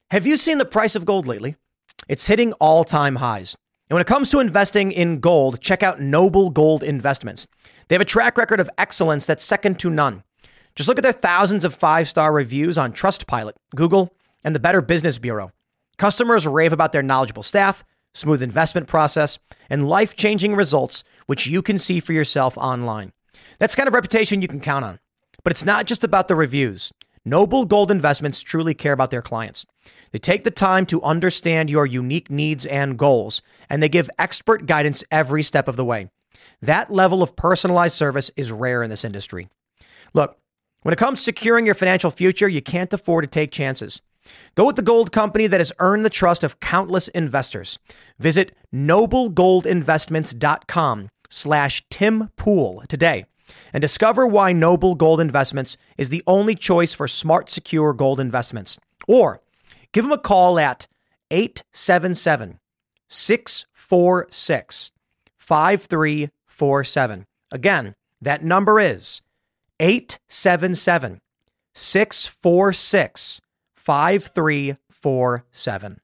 Have you seen the price of gold lately? It's hitting all-time highs. And when it comes to investing in gold, check out Noble Gold Investments. They have a track record of excellence that's second to none. Just look at their thousands of five-star reviews on Trustpilot, Google, and the Better Business Bureau. Customers rave about their knowledgeable staff, smooth investment process, and life-changing results, which you can see for yourself online. That's the kind of reputation you can count on. But it's not just about the reviews. Noble Gold Investments truly care about their clients. They take the time to understand your unique needs and goals, and they give expert guidance every step of the way. That level of personalized service is rare in this industry. Look, when it comes to securing your financial future, you can't afford to take chances. Go with the gold company that has earned the trust of countless investors. Visit noblegoldinvestments.com/Tim Pool today and discover why Noble Gold Investments is the only choice for smart, secure gold investments. Or give them a call at 877-646-5347. Again, that number is 877-646-5347.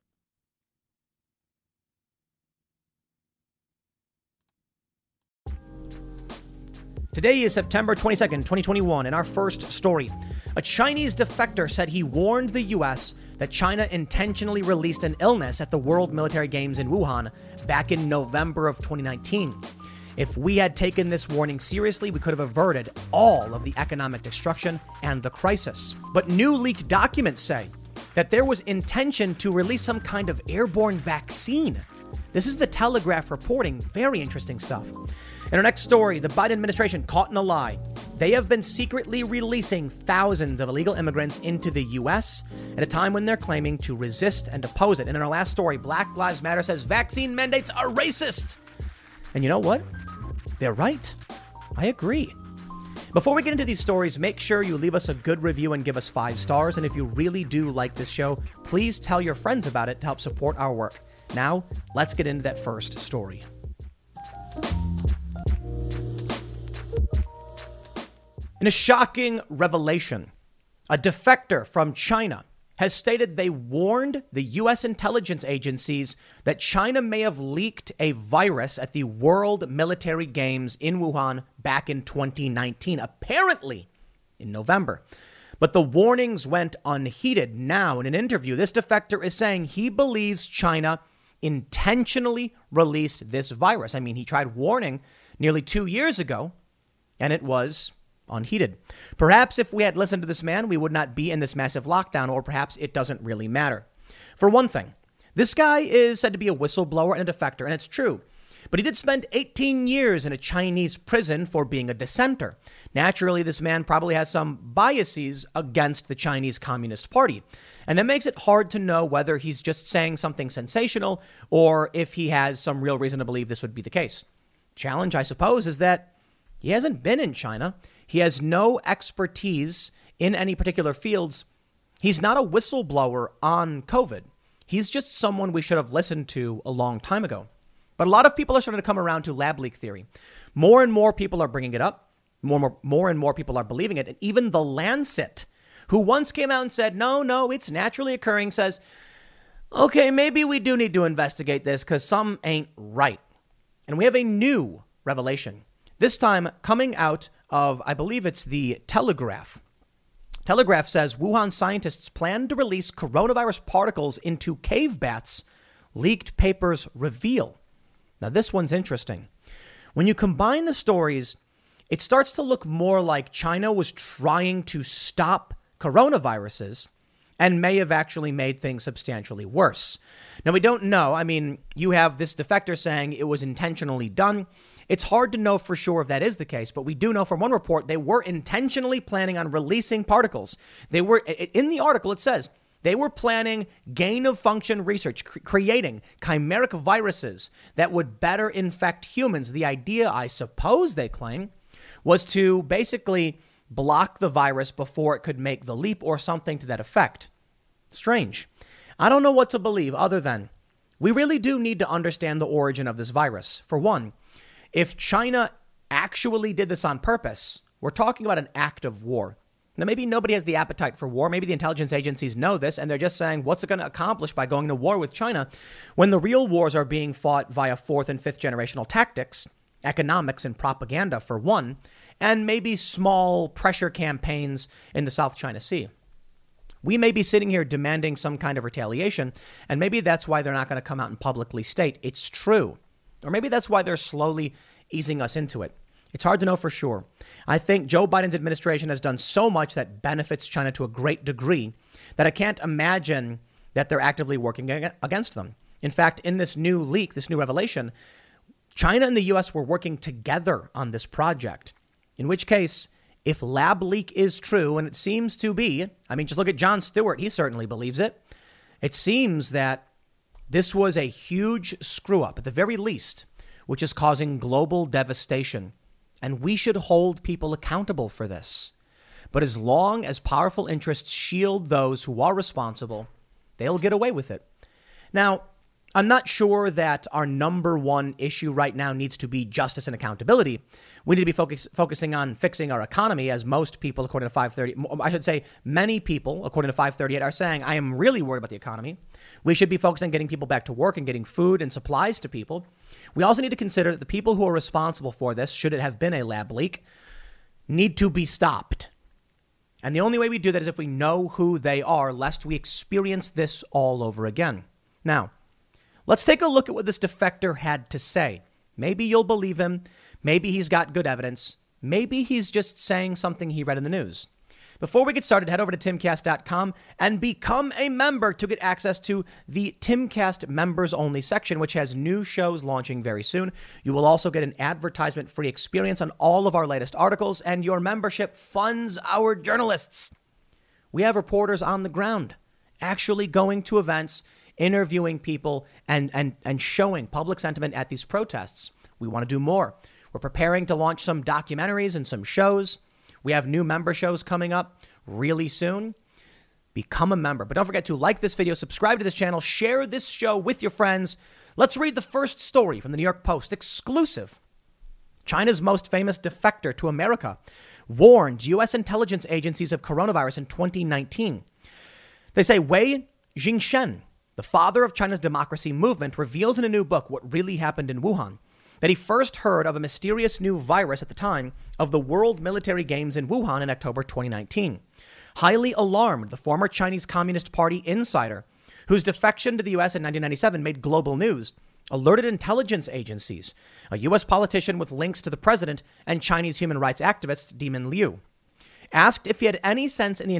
Today is September 22nd, 2021, and our first story. A Chinese defector said he warned the U.S. that China intentionally released an illness at the World Military Games in Wuhan back in November of 2019. If we had taken this warning seriously, we could have averted all of the economic destruction and the crisis. But new leaked documents say that there was intention to release some kind of airborne vaccine. This is the Telegraph reporting. Very interesting stuff. In our next story, the Biden administration caught in a lie. They have been secretly releasing thousands of illegal immigrants into the U.S. at a time when they're claiming to resist and oppose it. And in our last story, Black Lives Matter says vaccine mandates are racist. And you know what? They're right. I agree. Before we get into these stories, make sure you leave us a good review and give us 5 stars. And if you really do like this show, please tell your friends about it to help support our work. Now, let's get into that first story. In a shocking revelation, a defector from China has stated they warned the U.S. intelligence agencies that China may have leaked a virus at the World Military Games in Wuhan back in 2019, apparently in November. But the warnings went unheeded. Now, in an interview, this defector is saying he believes China intentionally released this virus. I mean, he tried warning nearly 2 years ago, and it was unheeded. Perhaps if we had listened to this man, we would not be in this massive lockdown, or perhaps it doesn't really matter. For one thing, this guy is said to be a whistleblower and a defector, and it's true. But he did spend 18 years in a Chinese prison for being a dissenter. Naturally, this man probably has some biases against the Chinese Communist Party. And that makes it hard to know whether he's just saying something sensational or if he has some real reason to believe this would be the case. Challenge, I suppose, is that he hasn't been in China. He has no expertise in any particular fields. He's not a whistleblower on COVID. He's just someone we should have listened to a long time ago. But a lot of people are starting to come around to lab leak theory. More and more people are bringing it up. More and more people are believing it. And even The Lancet, who once came out and said, no, it's naturally occurring, says, okay, maybe we do need to investigate this because some ain't right. And we have a new revelation. This time coming out of, I believe it's the Telegraph. Telegraph says Wuhan scientists plan to release coronavirus particles into cave bats, leaked papers reveal. Now, this one's interesting. When you combine the stories, it starts to look more like China was trying to stop coronaviruses and may have actually made things substantially worse. Now, we don't know. I mean, you have this defector saying it was intentionally done. It's hard to know for sure if that is the case, but we do know from one report they were intentionally planning on releasing particles. They were, in the article, it says, they were planning gain-of-function research, creating chimeric viruses that would better infect humans. The idea, I suppose they claim, was to basically block the virus before it could make the leap or something to that effect. Strange. I don't know what to believe other than we really do need to understand the origin of this virus. For one, if China actually did this on purpose, we're talking about an act of war. Now, maybe nobody has the appetite for war. Maybe the intelligence agencies know this, and they're just saying, what's it going to accomplish by going to war with China when the real wars are being fought via fourth and fifth generational tactics, economics and propaganda for one, and maybe small pressure campaigns in the South China Sea. We may be sitting here demanding some kind of retaliation, and maybe that's why they're not going to come out and publicly state it's true. Or maybe that's why they're slowly easing us into it. It's hard to know for sure. I think Joe Biden's administration has done so much that benefits China to a great degree that I can't imagine that they're actively working against them. In fact, in this new leak, this new revelation, China and the U.S. were working together on this project, in which case, if lab leak is true, and it seems to be, I mean, just look at Jon Stewart. He certainly believes it. It seems that this was a huge screw up, at the very least, which is causing global devastation. And we should hold people accountable for this. But as long as powerful interests shield those who are responsible, they'll get away with it. Now, I'm not sure that our number one issue right now needs to be justice and accountability. We need to be focusing on fixing our economy, as most people, according to 538, I should say many people, according to 538, are saying, I am really worried about the economy. We should be focused on getting people back to work and getting food and supplies to people. We also need to consider that the people who are responsible for this, should it have been a lab leak, need to be stopped. And the only way we do that is if we know who they are, lest we experience this all over again. Now, let's take a look at what this defector had to say. Maybe you'll believe him. Maybe he's got good evidence. Maybe he's just saying something he read in the news. Before we get started, head over to timcast.com and become a member to get access to the Timcast members only section, which has new shows launching very soon. You will also get an advertisement-free experience on all of our latest articles, and your membership funds our journalists. We have reporters on the ground, actually going to events, interviewing people, and showing public sentiment at these protests. We want to do more. We're preparing to launch some documentaries and some shows. We have new member shows coming up really soon. Become a member. But don't forget to like this video, subscribe to this channel, share this show with your friends. Let's read the first story from the New York Post. Exclusive. China's most famous defector to America warned U.S. intelligence agencies of coronavirus in 2019. They say Wei Jingshen, the father of China's democracy movement, reveals in a new book what really happened in Wuhan, that he first heard of a mysterious new virus at the time of the World Military Games in Wuhan in October 2019. Highly alarmed, the former Chinese Communist Party insider, whose defection to the U.S. in 1997 made global news, alerted intelligence agencies, a U.S. politician with links to the president and Chinese human rights activist Demon Liu. Asked if he had any sense in the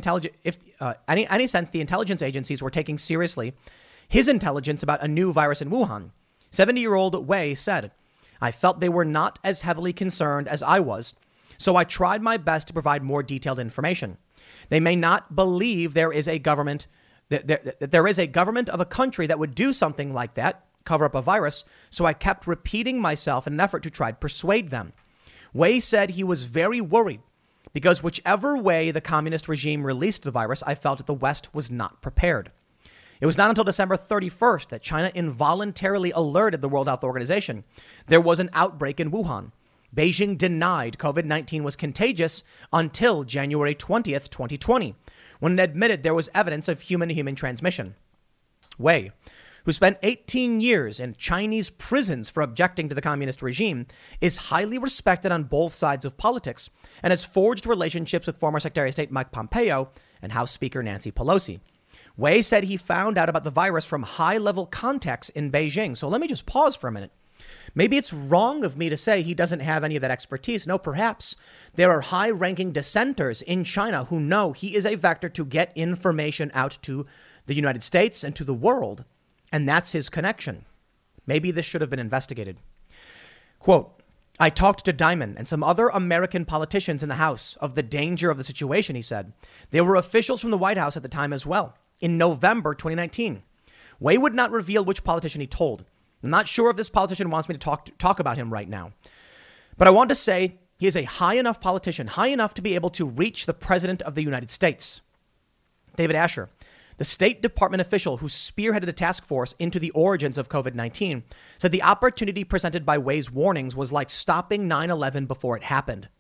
the intelligence agencies were taking seriously his intelligence about a new virus in Wuhan, 70-year-old Wei said, I felt they were not as heavily concerned as I was, so I tried my best to provide more detailed information. They may not believe there is a government, that there is a government of a country that would do something like that, cover up a virus, so I kept repeating myself in an effort to try to persuade them. Wei said he was very worried because whichever way the communist regime released the virus, I felt that the West was not prepared. It was not until December 31st that China involuntarily alerted the World Health Organization there was an outbreak in Wuhan. Beijing denied COVID-19 was contagious until January 20th, 2020, when it admitted there was evidence of human-to-human transmission. Wei, who spent 18 years in Chinese prisons for objecting to the communist regime, is highly respected on both sides of politics and has forged relationships with former Secretary of State Mike Pompeo and House Speaker Nancy Pelosi. Wei said he found out about the virus from high-level contacts in Beijing. So let me just pause for a minute. Maybe it's wrong of me to say he doesn't have any of that expertise. No, perhaps there are high-ranking dissenters in China who know he is a vector to get information out to the United States and to the world. And that's his connection. Maybe this should have been investigated. Quote, I talked to Diamond and some other American politicians in the House of the danger of the situation, he said. There were officials from the White House at the time as well. In November 2019, Wei would not reveal which politician he told. I'm not sure if this politician wants me to talk about him right now. But I want to say he is a high enough politician, high enough to be able to reach the president of the United States. David Asher, the State Department official who spearheaded a task force into the origins of COVID-19, said the opportunity presented by Wei's warnings was like stopping 9/11 before it happened.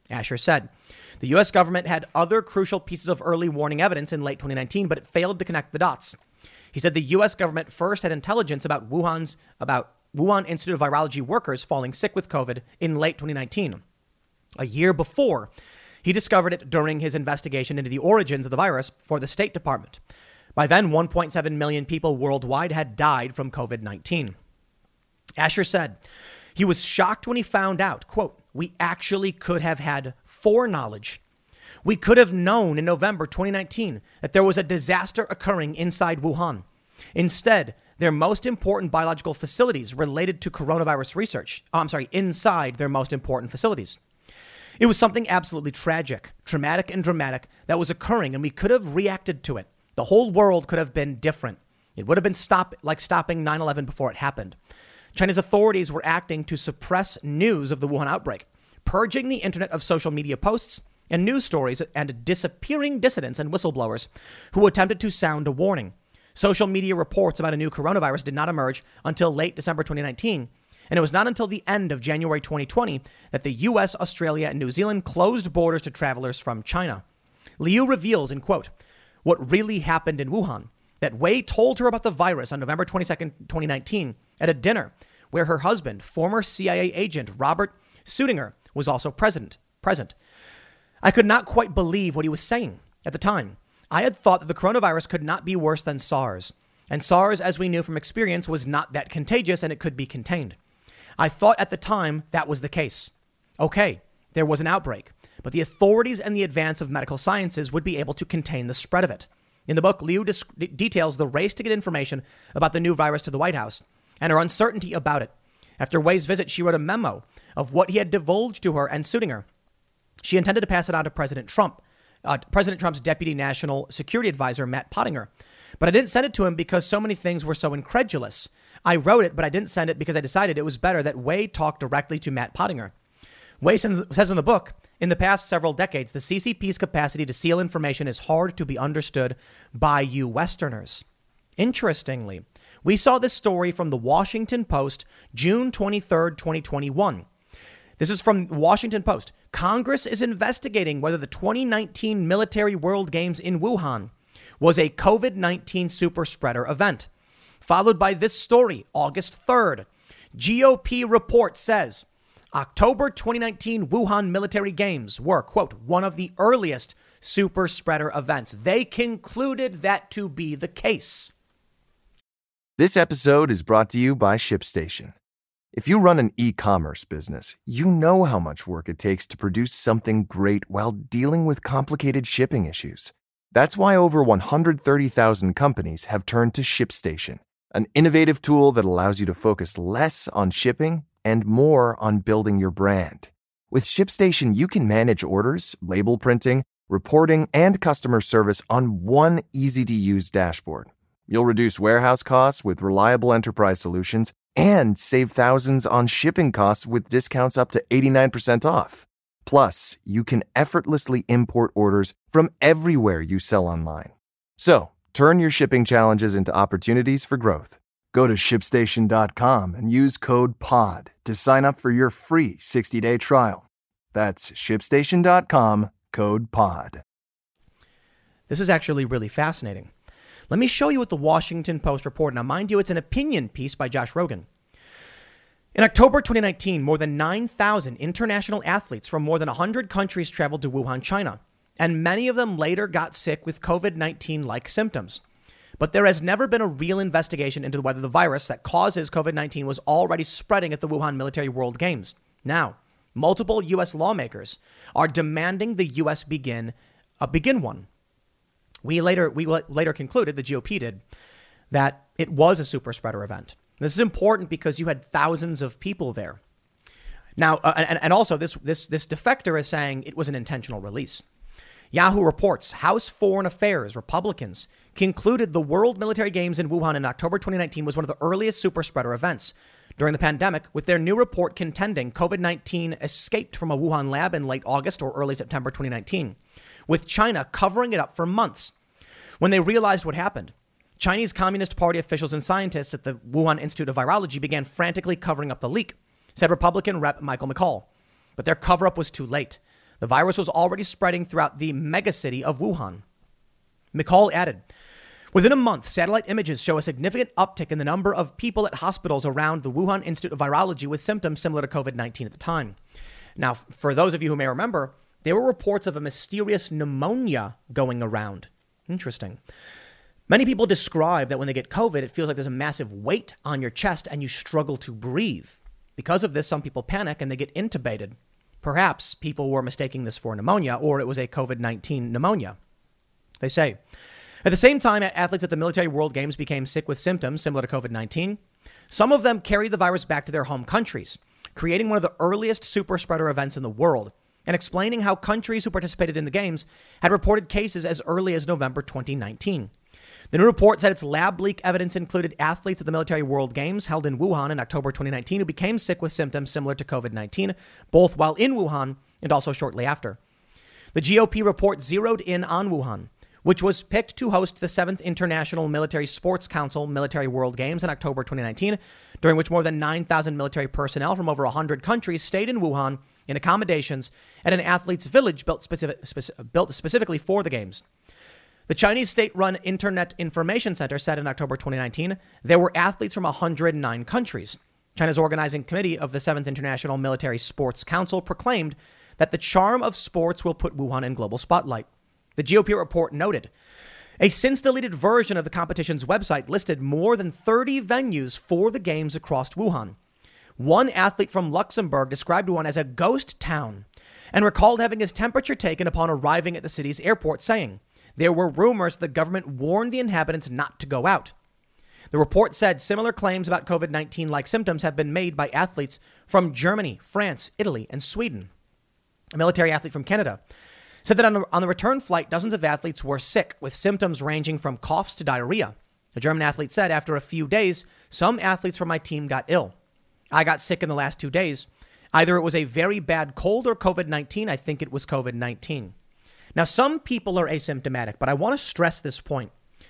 Asher said. The U.S. government had other crucial pieces of early warning evidence in late 2019, but it failed to connect the dots. He said the U.S. government first had intelligence about Wuhan Institute of Virology workers falling sick with COVID in late 2019. A year before, he discovered it during his investigation into the origins of the virus for the State Department. By then, 1.7 million people worldwide had died from COVID-19. Asher said he was shocked when he found out, quote, we actually could have had foreknowledge. We could have known in November 2019 that there was a disaster occurring inside Wuhan. Instead, their most important biological facilities related to coronavirus research. Inside their most important facilities. It was something absolutely tragic, traumatic and dramatic that was occurring, and we could have reacted to it. The whole world could have been different. It would have been stopping 9/11 before it happened. China's authorities were acting to suppress news of the Wuhan outbreak, purging the internet of social media posts and news stories and disappearing dissidents and whistleblowers who attempted to sound a warning. Social media reports about a new coronavirus did not emerge until late December 2019, and it was not until the end of January 2020 that the U.S., Australia, and New Zealand closed borders to travelers from China. Liu reveals, in quote, what really happened in Wuhan, that Wei told her about the virus on November 22nd, 2019, at a dinner where her husband, former CIA agent Robert Sudinger, was also present. I could not quite believe what he was saying at the time. I had thought that the coronavirus could not be worse than SARS. And SARS, as we knew from experience, was not that contagious and it could be contained. I thought at the time that was the case. Okay, there was an outbreak, but the authorities and the advance of medical sciences would be able to contain the spread of it. In the book, Liu details the race to get information about the new virus to the White House and her uncertainty about it. After Wei's visit, she wrote a memo of what he had divulged to her and Sudinger. She intended to pass it on to President Trump's deputy national security advisor, Matt Pottinger. But I didn't send it to him because so many things were so incredulous. I wrote it, but I didn't send it because I decided it was better that Wei talk directly to Matt Pottinger. Wei says in the book, in the past several decades, the CCP's capacity to seal information is hard to be understood by you Westerners. Interestingly, we saw this story from the Washington Post, June 23rd, 2021. This is from Washington Post. Congress is investigating whether the 2019 Military World Games in Wuhan was a COVID-19 super spreader event. Followed by this story, August 3rd. GOP report says October 2019 Wuhan Military Games were, quote, one of the earliest super spreader events. They concluded that to be the case. This episode is brought to you by ShipStation. If you run an e-commerce business, you know how much work it takes to produce something great while dealing with complicated shipping issues. That's why over 130,000 companies have turned to ShipStation, an innovative tool that allows you to focus less on shipping and more on building your brand. With ShipStation, you can manage orders, label printing, reporting, and customer service on one easy-to-use dashboard. You'll reduce warehouse costs with reliable enterprise solutions and save thousands on shipping costs with discounts up to 89% off. Plus, you can effortlessly import orders from everywhere you sell online. So, turn your shipping challenges into opportunities for growth. Go to ShipStation.com and use code POD to sign up for your free 60-day trial. That's ShipStation.com, code POD. This is actually really fascinating. Let me show you what the Washington Post reported. Now, mind you, it's an opinion piece by Josh Rogin. In October 2019, more than 9,000 international athletes from more than 100 countries traveled to Wuhan, China, and many of them later got sick with COVID-19-like symptoms. But there has never been a real investigation into whether the virus that causes COVID-19 was already spreading at the Wuhan Military World Games. Now, multiple U.S. lawmakers are demanding the U.S. begin one. We later concluded, the GOP did, that it was a super spreader event. This is important because you had thousands of people there. Now, and also this defector is saying it was an intentional release. Yahoo reports House Foreign Affairs Republicans concluded the World Military Games in Wuhan in October 2019 was one of the earliest super spreader events during the pandemic, with their new report contending COVID-19 escaped from a Wuhan lab in late August or early September 2019, with China covering it up for months. When they realized what happened, Chinese Communist Party officials and scientists at the Wuhan Institute of Virology began frantically covering up the leak, said Republican Rep. Michael McCall. But their cover-up was too late. The virus was already spreading throughout the megacity of Wuhan. McCall added, within a month, satellite images show a significant uptick in the number of people at hospitals around the Wuhan Institute of Virology with symptoms similar to COVID-19 at the time. Now, for those of you who may remember, there were reports of a mysterious pneumonia going around. Interesting. Many people describe that when they get COVID, it feels like there's a massive weight on your chest and you struggle to breathe. Because of this, some people panic and they get intubated. Perhaps people were mistaking this for pneumonia, or it was a COVID-19 pneumonia. They say, at the same time, athletes at the Military World Games became sick with symptoms similar to COVID-19. Some of them carried the virus back to their home countries, creating one of the earliest super spreader events in the world, and explaining how countries who participated in the games had reported cases as early as November 2019. The new report said its lab leak evidence included athletes at the Military World Games held in Wuhan in October 2019 who became sick with symptoms similar to COVID-19, both while in Wuhan and also shortly after. The GOP report zeroed in on Wuhan, which was picked to host the 7th International Military Sports Council Military World Games in October 2019, during which more than 9,000 military personnel from over 100 countries stayed in Wuhan in accommodations at an athletes' village built specifically for the games. The Chinese state-run Internet Information Center said in October 2019 there were athletes from 109 countries. China's organizing committee of the 7th International Military Sports Council proclaimed that the charm of sports will put Wuhan in global spotlight. The GOP report noted a since-deleted version of the competition's website listed more than 30 venues for the games across Wuhan. One athlete from Luxembourg described Wuhan as a ghost town and recalled having his temperature taken upon arriving at the city's airport, saying there were rumors the government warned the inhabitants not to go out. The report said similar claims about COVID-19-like symptoms have been made by athletes from Germany, France, Italy, and Sweden. A military athlete from Canada said that on the return flight, dozens of athletes were sick with symptoms ranging from coughs to diarrhea. A German athlete said, after a few days, some athletes from my team got ill. I got sick in the last 2 days. Either it was a very bad cold or COVID-19. I think it was COVID-19. Now, some people are asymptomatic, but I want to stress this point.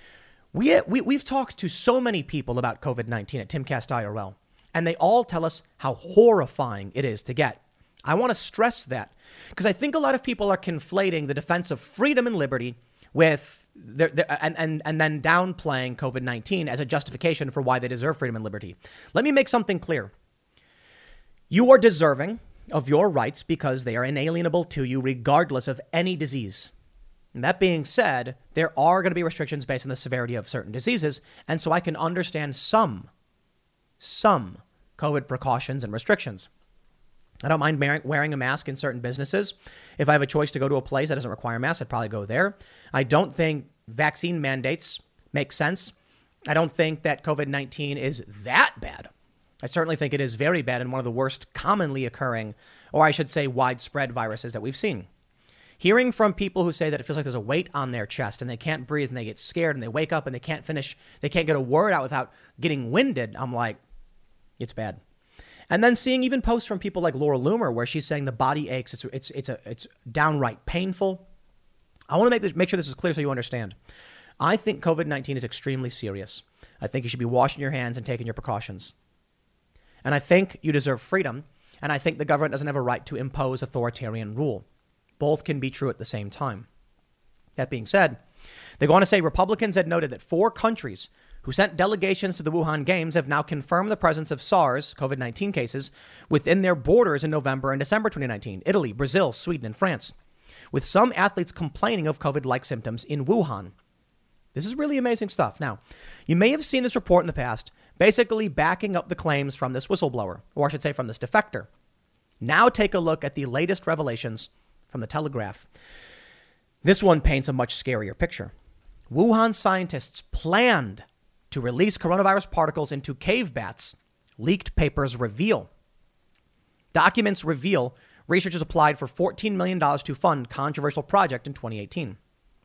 We've talked to so many people about COVID-19 at Timcast IRL, and they all tell us how horrifying it is to get. I want to stress that because I think a lot of people are conflating the defense of freedom and liberty with and then downplaying COVID-19 as a justification for why they deserve freedom and liberty. Let me make something clear. You are deserving of your rights because they are inalienable to you regardless of any disease. And that being said, there are going to be restrictions based on the severity of certain diseases. And so I can understand some COVID precautions and restrictions. I don't mind wearing a mask in certain businesses. If I have a choice to go to a place that doesn't require a mask, I'd probably go there. I don't think vaccine mandates make sense. I don't think that COVID-19 is that bad. I certainly think it is very bad and one of the worst commonly occurring, or I should say widespread viruses that we've seen. Hearing from people who say that it feels like there's a weight on their chest and they can't breathe and they get scared and they wake up and they can't get a word out without getting winded, I'm like, it's bad. And then seeing even posts from people like Laura Loomer where she's saying the body aches, it's downright painful. I want to make sure this is clear so you understand. I think COVID-19 is extremely serious. I think you should be washing your hands and taking your precautions. And I think you deserve freedom. And I think the government doesn't have a right to impose authoritarian rule. Both can be true at the same time. That being said, they go on to say Republicans had noted that 4 countries who sent delegations to the Wuhan Games have now confirmed the presence of SARS, COVID-19 cases, within their borders in November and December 2019. Italy, Brazil, Sweden, and France. With some athletes complaining of COVID-like symptoms in Wuhan. This is really amazing stuff. Now, you may have seen this report in the past, basically backing up the claims from this whistleblower, or I should say from this defector. Now take a look at the latest revelations from the Telegraph. This one paints a much scarier picture. Wuhan scientists planned to release coronavirus particles into cave bats, leaked papers reveal. Documents reveal researchers applied for $14 million to fund controversial project in 2018.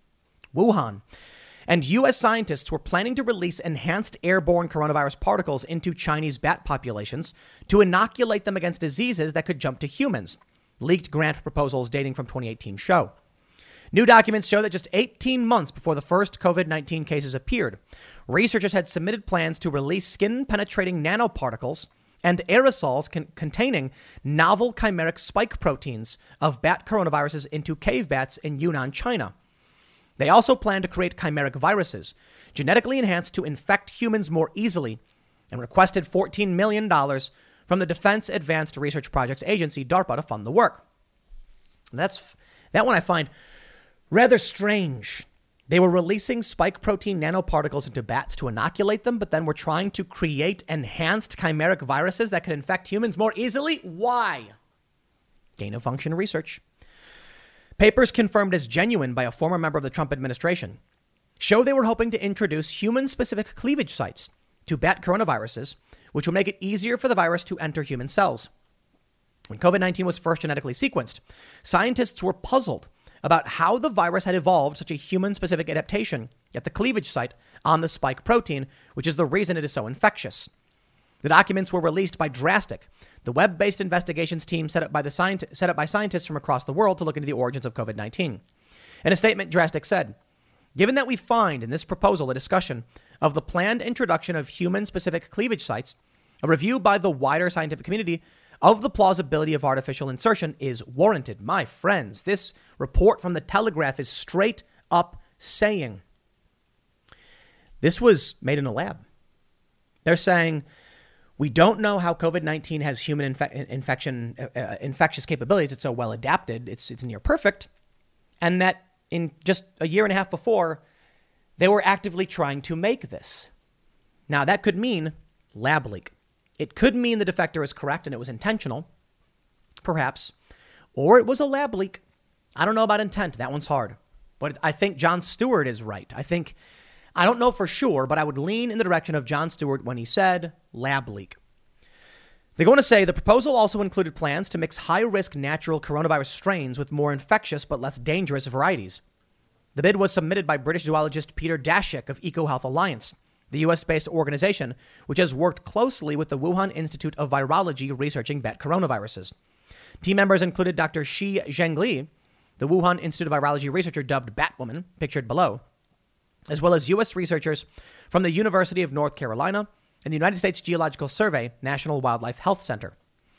Wuhan and U.S. scientists were planning to release enhanced airborne coronavirus particles into Chinese bat populations to inoculate them against diseases that could jump to humans. Leaked grant proposals dating from 2018 show. New documents show that just 18 months before the first COVID-19 cases appeared, researchers had submitted plans to release skin-penetrating nanoparticles and aerosols containing novel chimeric spike proteins of bat coronaviruses into cave bats in Yunnan, China. They also plan to create chimeric viruses, genetically enhanced to infect humans more easily, and requested $14 million from the Defense Advanced Research Projects Agency, DARPA, to fund the work. That one I find rather strange. They were releasing spike protein nanoparticles into bats to inoculate them, but then were trying to create enhanced chimeric viruses that could infect humans more easily? Why? Gain-of-function research. Papers confirmed as genuine by a former member of the Trump administration show they were hoping to introduce human-specific cleavage sites to bat coronaviruses, which will make it easier for the virus to enter human cells. When COVID-19 was first genetically sequenced, scientists were puzzled about how the virus had evolved such a human-specific adaptation at the cleavage site on the spike protein, which is the reason it is so infectious. The documents were released by Drastic, the web-based investigations team set up by scientists from across the world to look into the origins of COVID-19. In a statement, Drastic said, "Given that we find in this proposal a discussion of the planned introduction of human-specific cleavage sites, a review by the wider scientific community of the plausibility of artificial insertion is warranted." My friends, this report from the Telegraph is straight up saying this was made in a lab. They're saying we don't know how COVID-19 has human infectious capabilities. It's so well adapted. It's near perfect. And that in just a year and a half before, they were actively trying to make this. Now, that could mean lab leak. It could mean the defector is correct and it was intentional, perhaps, or it was a lab leak. I don't know about intent. That one's hard. But I think Jon Stewart is right. I don't know for sure, but I would lean in the direction of Jon Stewart when he said lab leak. They go on to say the proposal also included plans to mix high-risk natural coronavirus strains with more infectious but less dangerous varieties. The bid was submitted by British zoologist Peter Daszak of EcoHealth Alliance, the U.S.-based organization which has worked closely with the Wuhan Institute of Virology researching bat coronaviruses. Team members included Dr. Shi Zhengli, the Wuhan Institute of Virology researcher dubbed Batwoman, pictured below, as well as U.S. researchers from the University of North Carolina and the United States Geological Survey National Wildlife Health Center.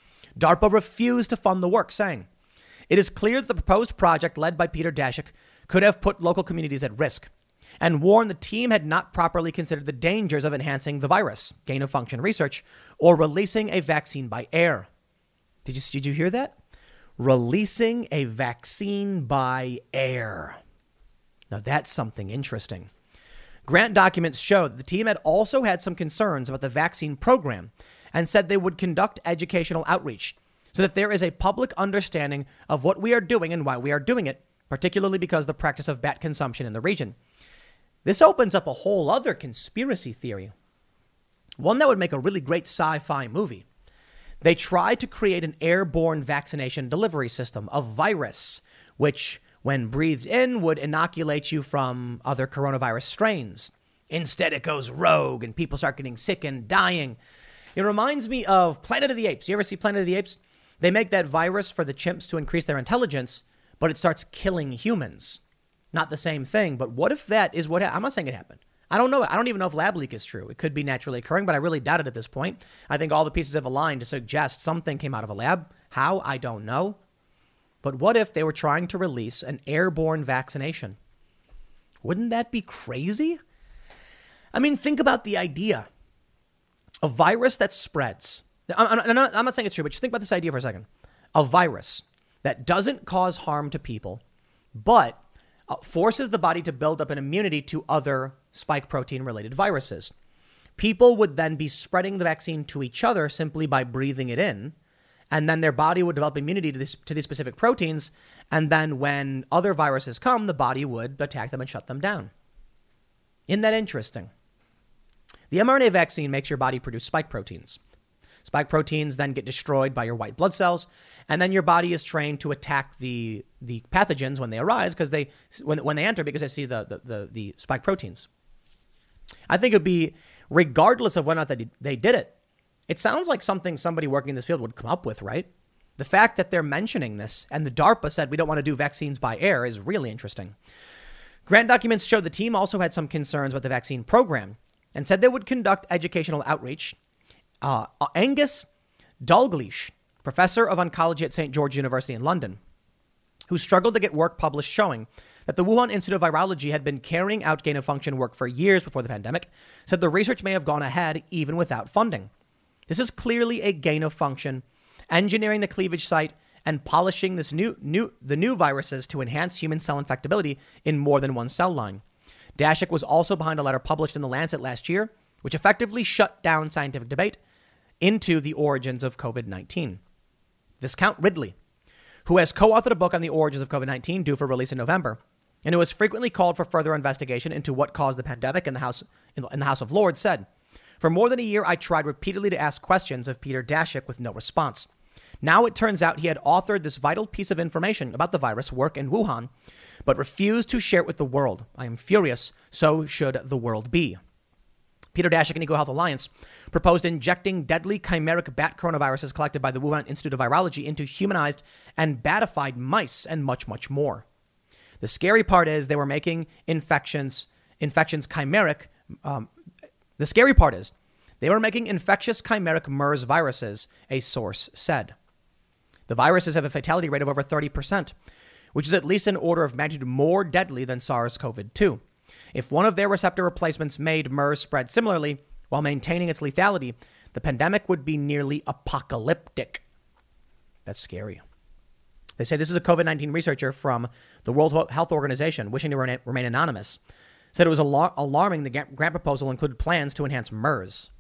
DARPA refused to fund the work, saying, "It is clear that the proposed project led by Peter Daszak could have put local communities at risk, and warned the team had not properly considered the dangers of enhancing the virus, gain-of-function research, or releasing a vaccine by air." Did you hear that? Releasing a vaccine by air. Now that's something interesting. Grant documents show that the team had also had some concerns about the vaccine program and said they would conduct educational outreach so that there is a public understanding of what we are doing and why we are doing it, particularly because of the practice of bat consumption in the region. This opens up a whole other conspiracy theory, one that would make a really great sci-fi movie. They tried to create an airborne vaccination delivery system, a virus, which, when breathed in, would inoculate you from other coronavirus strains. Instead, it goes rogue and people start getting sick and dying. It reminds me of Planet of the Apes. You ever see Planet of the Apes? They make that virus for the chimps to increase their intelligence, but it starts killing humans. Not the same thing, but what if that is what I'm not saying it happened. I don't know. I don't even know if lab leak is true. It could be naturally occurring, but I really doubt it at this point. I think all the pieces have aligned to suggest something came out of a lab. How? I don't know. But what if they were trying to release an airborne vaccination? Wouldn't that be crazy? I mean, think about the idea. A virus that spreads. I'm not saying it's true, but just think about this idea for a second. A virus that doesn't cause harm to people, but forces the body to build up an immunity to other spike protein related viruses. People would then be spreading the vaccine to each other simply by breathing it in. And then their body would develop immunity to these specific proteins. And then when other viruses come, the body would attack them and shut them down. Isn't that interesting? The mRNA vaccine makes your body produce spike proteins. Spike proteins then get destroyed by your white blood cells. And then your body is trained to attack the pathogens when they arise, because when they enter, because they see the spike proteins. I think it would be, regardless of whether or not they did it, it sounds like something somebody working in this field would come up with, right? The fact that they're mentioning this and the DARPA said we don't want to do vaccines by air is really interesting. Grant documents show the team also had some concerns about the vaccine program and said they would conduct educational outreach Angus Dalgleish, professor of oncology at St. George University in London, who struggled to get work published showing that the Wuhan Institute of Virology had been carrying out gain-of-function work for years before the pandemic, said the research may have gone ahead even without funding. This is clearly a gain-of-function, engineering the cleavage site and polishing the new viruses to enhance human cell infectability in more than one cell line. Daszak was also behind a letter published in The Lancet last year, which effectively shut down scientific debate into the origins of COVID-19. Viscount Ridley, who has co-authored a book on the origins of COVID-19 due for release in November, and who has frequently called for further investigation into what caused the pandemic in the House of Lords, said, "For more than a year, I tried repeatedly to ask questions of Peter Daszak with no response. Now it turns out he had authored this vital piece of information about the virus work in Wuhan, but refused to share it with the world. I am furious. So should the world be." Peter Daszak and EcoHealth Alliance proposed injecting deadly chimeric bat coronaviruses collected by the Wuhan Institute of Virology into humanized and batified mice and much, much more. The scary part is they were making infections chimeric. The scary part is they were making infectious chimeric MERS viruses, a source said. The viruses have a fatality rate of over 30%, which is at least an order of magnitude more deadly than SARS-CoV-2. If one of their receptor replacements made MERS spread similarly while maintaining its lethality, the pandemic would be nearly apocalyptic. That's scary. They say this is a COVID-19 researcher from the World Health Organization, wishing to remain anonymous, said it was alarming the grant proposal included plans to enhance MERS.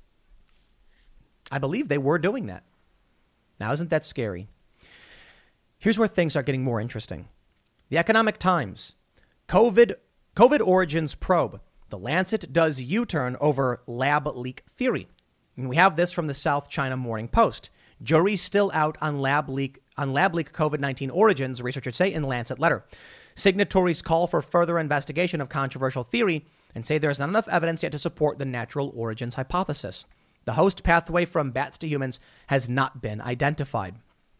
I believe they were doing that. Now, isn't that scary? Here's where things are getting more interesting. The Economic Times, COVID origins probe. The Lancet does U-turn over lab leak theory. And we have this from the South China Morning Post. Jury's still out on lab leak COVID-19 origins, researchers say in the Lancet letter. Signatories call for further investigation of controversial theory and say there's not enough evidence yet to support the natural origins hypothesis. The host pathway from bats to humans has not been identified.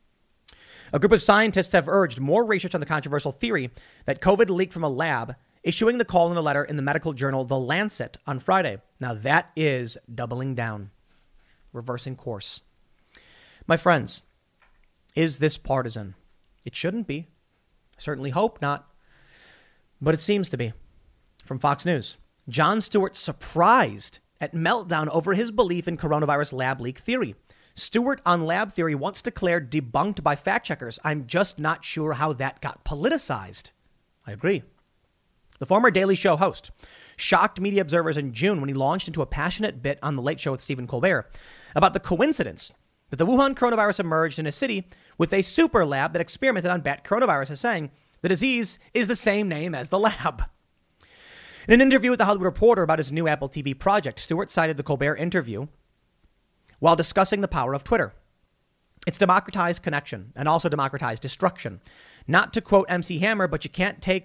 A group of scientists have urged more research on the controversial theory that COVID leaked from a lab, issuing the call in a letter in the medical journal The Lancet on Friday. Now that is doubling down, reversing course. My friends, is this partisan? It shouldn't be. I certainly hope not. But it seems to be. From Fox News, Jon Stewart surprised at meltdown over his belief in coronavirus lab leak theory. Stewart on lab theory once declared debunked by fact checkers. I'm just not sure how that got politicized. I agree. The former Daily Show host shocked media observers in June when he launched into a passionate bit on The Late Show with Stephen Colbert about the coincidence that the Wuhan coronavirus emerged in a city with a super lab that experimented on bat coronaviruses, saying the disease is the same name as the lab. In an interview with The Hollywood Reporter about his new Apple TV project, Stewart cited the Colbert interview while discussing the power of Twitter. It's democratized connection and also democratized destruction. Not to quote MC Hammer, but you can't take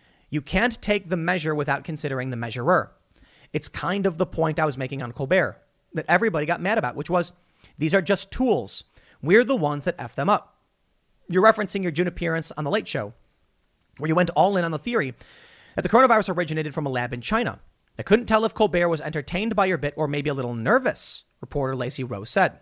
the measure without considering the measurer. It's kind of the point I was making on Colbert that everybody got mad about, which was these are just tools. We're the ones that F them up. You're referencing your June appearance on The Late Show, where you went all in on the theory that the coronavirus originated from a lab in China. I couldn't tell if Colbert was entertained by your bit or maybe a little nervous, reporter Lacey Rose said.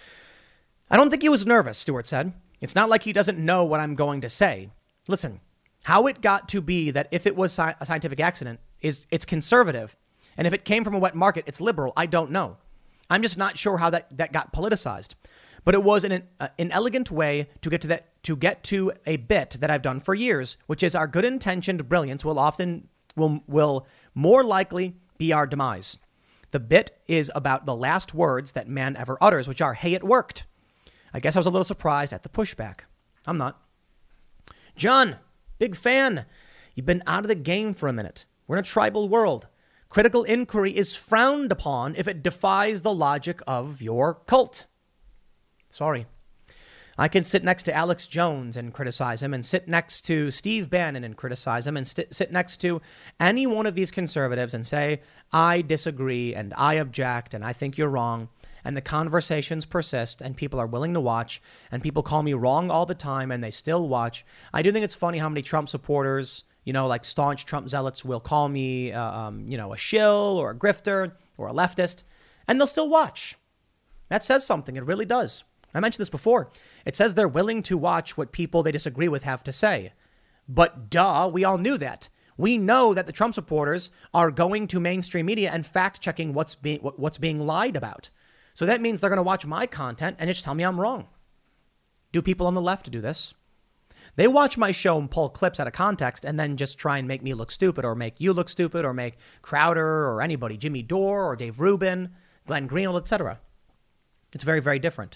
I don't think he was nervous, Stewart said. It's not like he doesn't know what I'm going to say. Listen, how it got to be that if it was a scientific accident, it's conservative. And if it came from a wet market, it's liberal. I don't know. I'm just not sure how that got politicized. But it was an elegant way to get to a bit that I've done for years, which is our good intentioned brilliance will more likely be our demise. The bit is about the last words that man ever utters, which are, hey, it worked. I guess I was a little surprised at the pushback. I'm not. John, big fan. You've been out of the game for a minute. We're in a tribal world. Critical inquiry is frowned upon if it defies the logic of your cult. Sorry. I can sit next to Alex Jones and criticize him, and sit next to Steve Bannon and criticize him, and sit next to any one of these conservatives and say, I disagree and I object and I think you're wrong. And the conversations persist and people are willing to watch, and people call me wrong all the time and they still watch. I do think it's funny how many Trump supporters, like staunch Trump zealots will call me, a shill or a grifter or a leftist, and they'll still watch. That says something. It really does. I mentioned this before. It says they're willing to watch what people they disagree with have to say. But duh, we all knew that. We know that the Trump supporters are going to mainstream media and fact-checking what's being lied about. So that means they're going to watch my content and just tell me I'm wrong. Do people on the left do this? They watch my show and pull clips out of context and then just try and make me look stupid or make you look stupid or make Crowder or anybody, Jimmy Dore or Dave Rubin, Glenn Greenwald, etc. It's very, very different.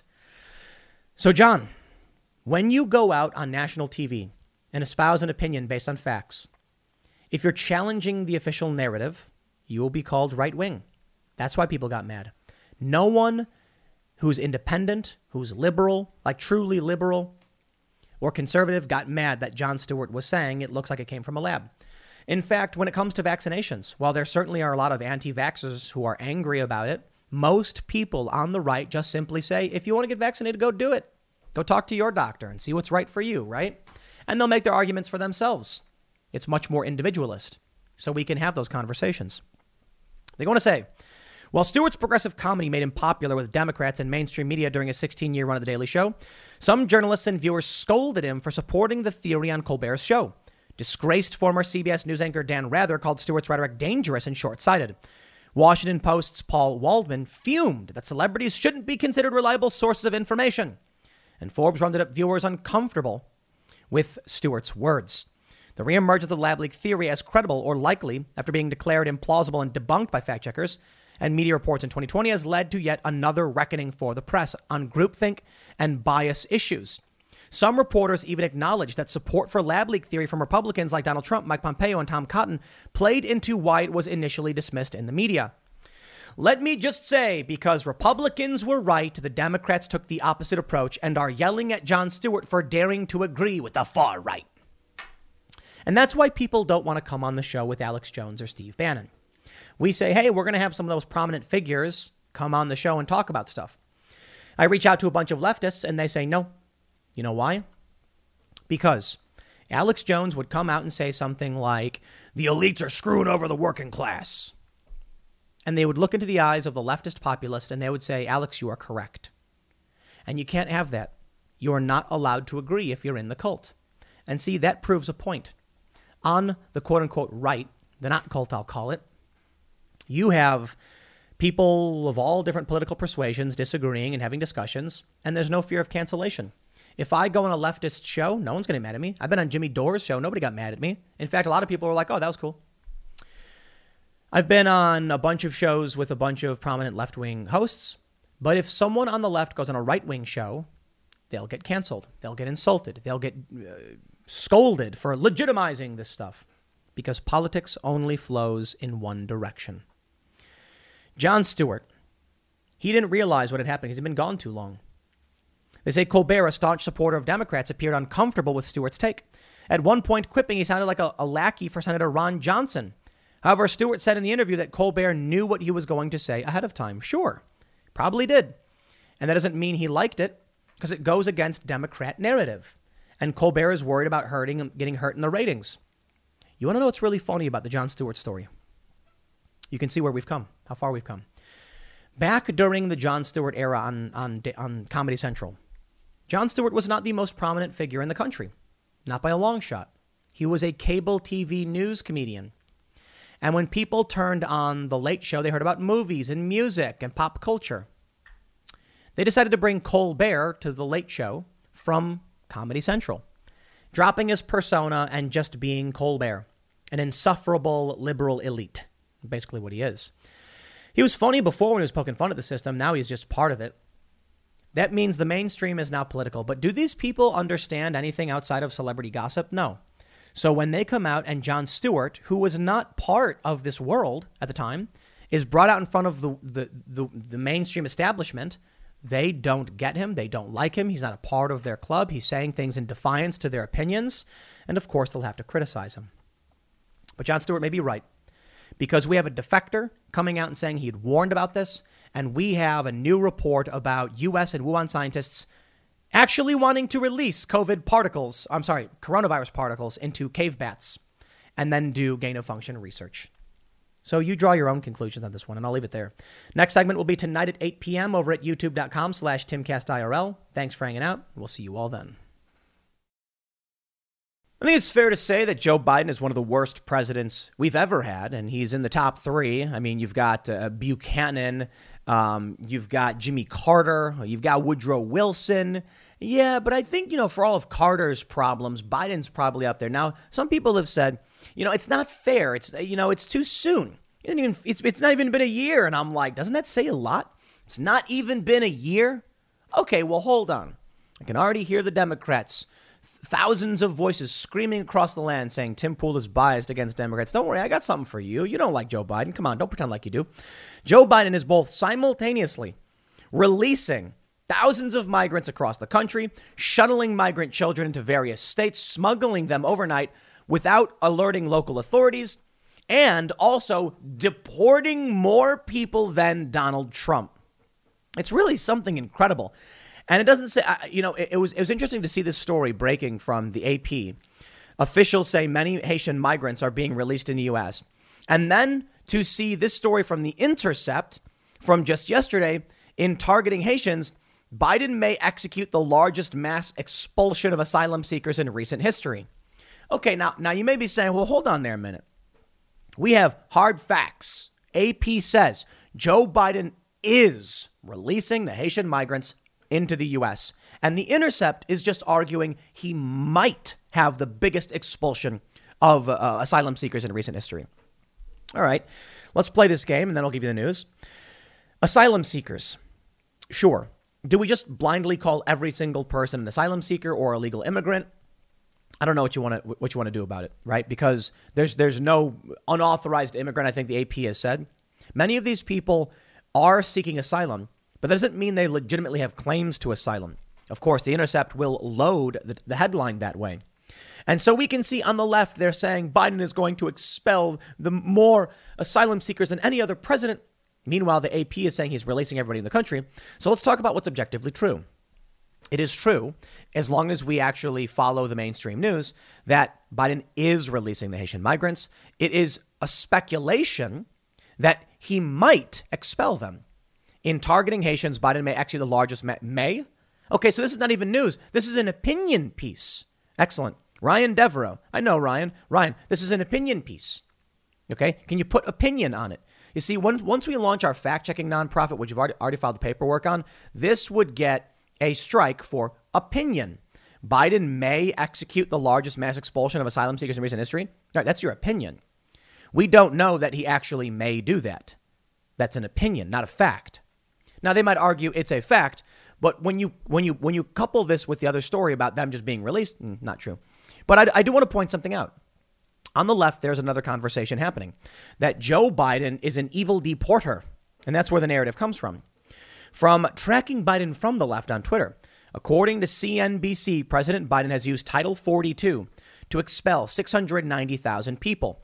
So, John, when you go out on national TV and espouse an opinion based on facts, if you're challenging the official narrative, you will be called right-wing. That's why people got mad. No one who's independent, who's liberal, like truly liberal or conservative, got mad that Jon Stewart was saying it looks like it came from a lab. In fact, when it comes to vaccinations, while there certainly are a lot of anti-vaxxers who are angry about it, most people on the right just simply say, if you want to get vaccinated, go do it. Go talk to your doctor and see what's right for you, right? And they'll make their arguments for themselves. It's much more individualist, so we can have those conversations. They go on to say, while Stewart's progressive comedy made him popular with Democrats and mainstream media during his 16-year run of The Daily Show, some journalists and viewers scolded him for supporting the theory on Colbert's show. Disgraced former CBS News anchor Dan Rather called Stewart's rhetoric dangerous and short-sighted. Washington Post's Paul Waldman fumed that celebrities shouldn't be considered reliable sources of information. And Forbes rounded up viewers uncomfortable with Stewart's words. The reemergence of the lab leak theory as credible or likely after being declared implausible and debunked by fact checkers and media reports in 2020 has led to yet another reckoning for the press on groupthink and bias issues. Some reporters even acknowledged that support for lab leak theory from Republicans like Donald Trump, Mike Pompeo, and Tom Cotton played into why it was initially dismissed in the media. Let me just say, because Republicans were right, the Democrats took the opposite approach and are yelling at Jon Stewart for daring to agree with the far right. And that's why people don't want to come on the show with Alex Jones or Steve Bannon. We say, hey, we're going to have some of those prominent figures come on the show and talk about stuff. I reach out to a bunch of leftists and they say no. You know why? Because Alex Jones would come out and say something like, the elites are screwing over the working class. And they would look into the eyes of the leftist populist and they would say, Alex, you are correct. And you can't have that. You are not allowed to agree if you're in the cult. And see, that proves a point. On the quote unquote right, the not cult, I'll call it, you have people of all different political persuasions disagreeing and having discussions, and there's no fear of cancellation. If I go on a leftist show, no one's going to get mad at me. I've been on Jimmy Dore's show. Nobody got mad at me. In fact, a lot of people were like, oh, that was cool. I've been on a bunch of shows with a bunch of prominent left-wing hosts, but if someone on the left goes on a right-wing show, they'll get canceled. They'll get insulted. They'll get scolded for legitimizing this stuff because politics only flows in one direction. Jon Stewart, he didn't realize what had happened because he'd been gone too long. They say Colbert, a staunch supporter of Democrats, appeared uncomfortable with Stewart's take. At one point, quipping he sounded like a lackey for Senator Ron Johnson. However, Stewart said in the interview that Colbert knew what he was going to say ahead of time. Sure, probably did. And that doesn't mean he liked it because it goes against Democrat narrative. And Colbert is worried about getting hurt in the ratings. You want to know what's really funny about the Jon Stewart story? You can see where we've come, how far we've come. Back during the Jon Stewart era on Comedy Central, Jon Stewart was not the most prominent figure in the country, not by a long shot. He was a cable TV news comedian. And when people turned on The Late Show, they heard about movies and music and pop culture. They decided to bring Colbert to The Late Show from Comedy Central, dropping his persona and just being Colbert, an insufferable liberal elite, basically what he is. He was funny before when he was poking fun at the system. Now he's just part of it. That means the mainstream is now political. But do these people understand anything outside of celebrity gossip? No. So when they come out and Jon Stewart, who was not part of this world at the time, is brought out in front of the mainstream establishment, they don't get him. They don't like him. He's not a part of their club. He's saying things in defiance to their opinions. And of course, they'll have to criticize him. But Jon Stewart may be right, because we have a defector coming out and saying he had warned about this. And we have a new report about U.S. and Wuhan scientists actually wanting to release coronavirus particles into cave bats and then do gain of function research. So you draw your own conclusions on this one, and I'll leave it there. Next segment will be tonight at 8 p.m. over at youtube.com/TimCastIRL. Thanks for hanging out. We'll see you all then. I think it's fair to say that Joe Biden is one of the worst presidents we've ever had, and he's in the top three. I mean, you've got Buchanan, you've got Jimmy Carter, you've got Woodrow Wilson. Yeah, but I think, for all of Carter's problems, Biden's probably up there. Now, some people have said, it's not fair. It's too soon. It's not even been a year. And I'm like, doesn't that say a lot? It's not even been a year. Okay, well, hold on. I can already hear the Democrats, thousands of voices screaming across the land saying Tim Pool is biased against Democrats. Don't worry, I got something for you. You don't like Joe Biden. Come on, don't pretend like you do. Joe Biden is both simultaneously releasing thousands of migrants across the country, shuttling migrant children into various states, smuggling them overnight without alerting local authorities, and also deporting more people than Donald Trump. It's really something incredible. And it doesn't say, it was interesting to see this story breaking from the AP. Officials say many Haitian migrants are being released in the U.S. And then to see this story from The Intercept from just yesterday in targeting Haitians, Biden may execute the largest mass expulsion of asylum seekers in recent history. Okay, now you may be saying, well, hold on there a minute. We have hard facts. AP says Joe Biden is releasing the Haitian migrants into the U.S. And The Intercept is just arguing he might have the biggest expulsion of asylum seekers in recent history. All right, let's play this game and then I'll give you the news. Asylum seekers. Sure. Do we just blindly call every single person an asylum seeker or illegal immigrant? I don't know what you want to do about it, right? Because there's no unauthorized immigrant, I think the AP has said. Many of these people are seeking asylum, but that doesn't mean they legitimately have claims to asylum. Of course, The Intercept will load the headline that way. And so we can see on the left, they're saying Biden is going to expel the more asylum seekers than any other president. Meanwhile, the AP is saying he's releasing everybody in the country. So let's talk about what's objectively true. It is true, as long as we actually follow the mainstream news, that Biden is releasing the Haitian migrants. It is a speculation that he might expel them. In targeting Haitians, Biden may execute the largest may. Okay, so this is not even news. This is an opinion piece. Excellent. Ryan Devereaux. I know, Ryan. Ryan, this is an opinion piece. Okay, can you put opinion on it? You see, once we launch our fact-checking nonprofit, which you've already filed the paperwork on, this would get a strike for opinion. Biden may execute the largest mass expulsion of asylum seekers in recent history. All right, that's your opinion. We don't know that he actually may do that. That's an opinion, not a fact. Now, they might argue it's a fact, but when you couple this with the other story about them just being released, not true. But I do want to point something out. On the left, there's another conversation happening that Joe Biden is an evil deporter. And that's where the narrative comes from. From tracking Biden from the left on Twitter, according to CNBC, President Biden has used Title 42 to expel 690,000 people,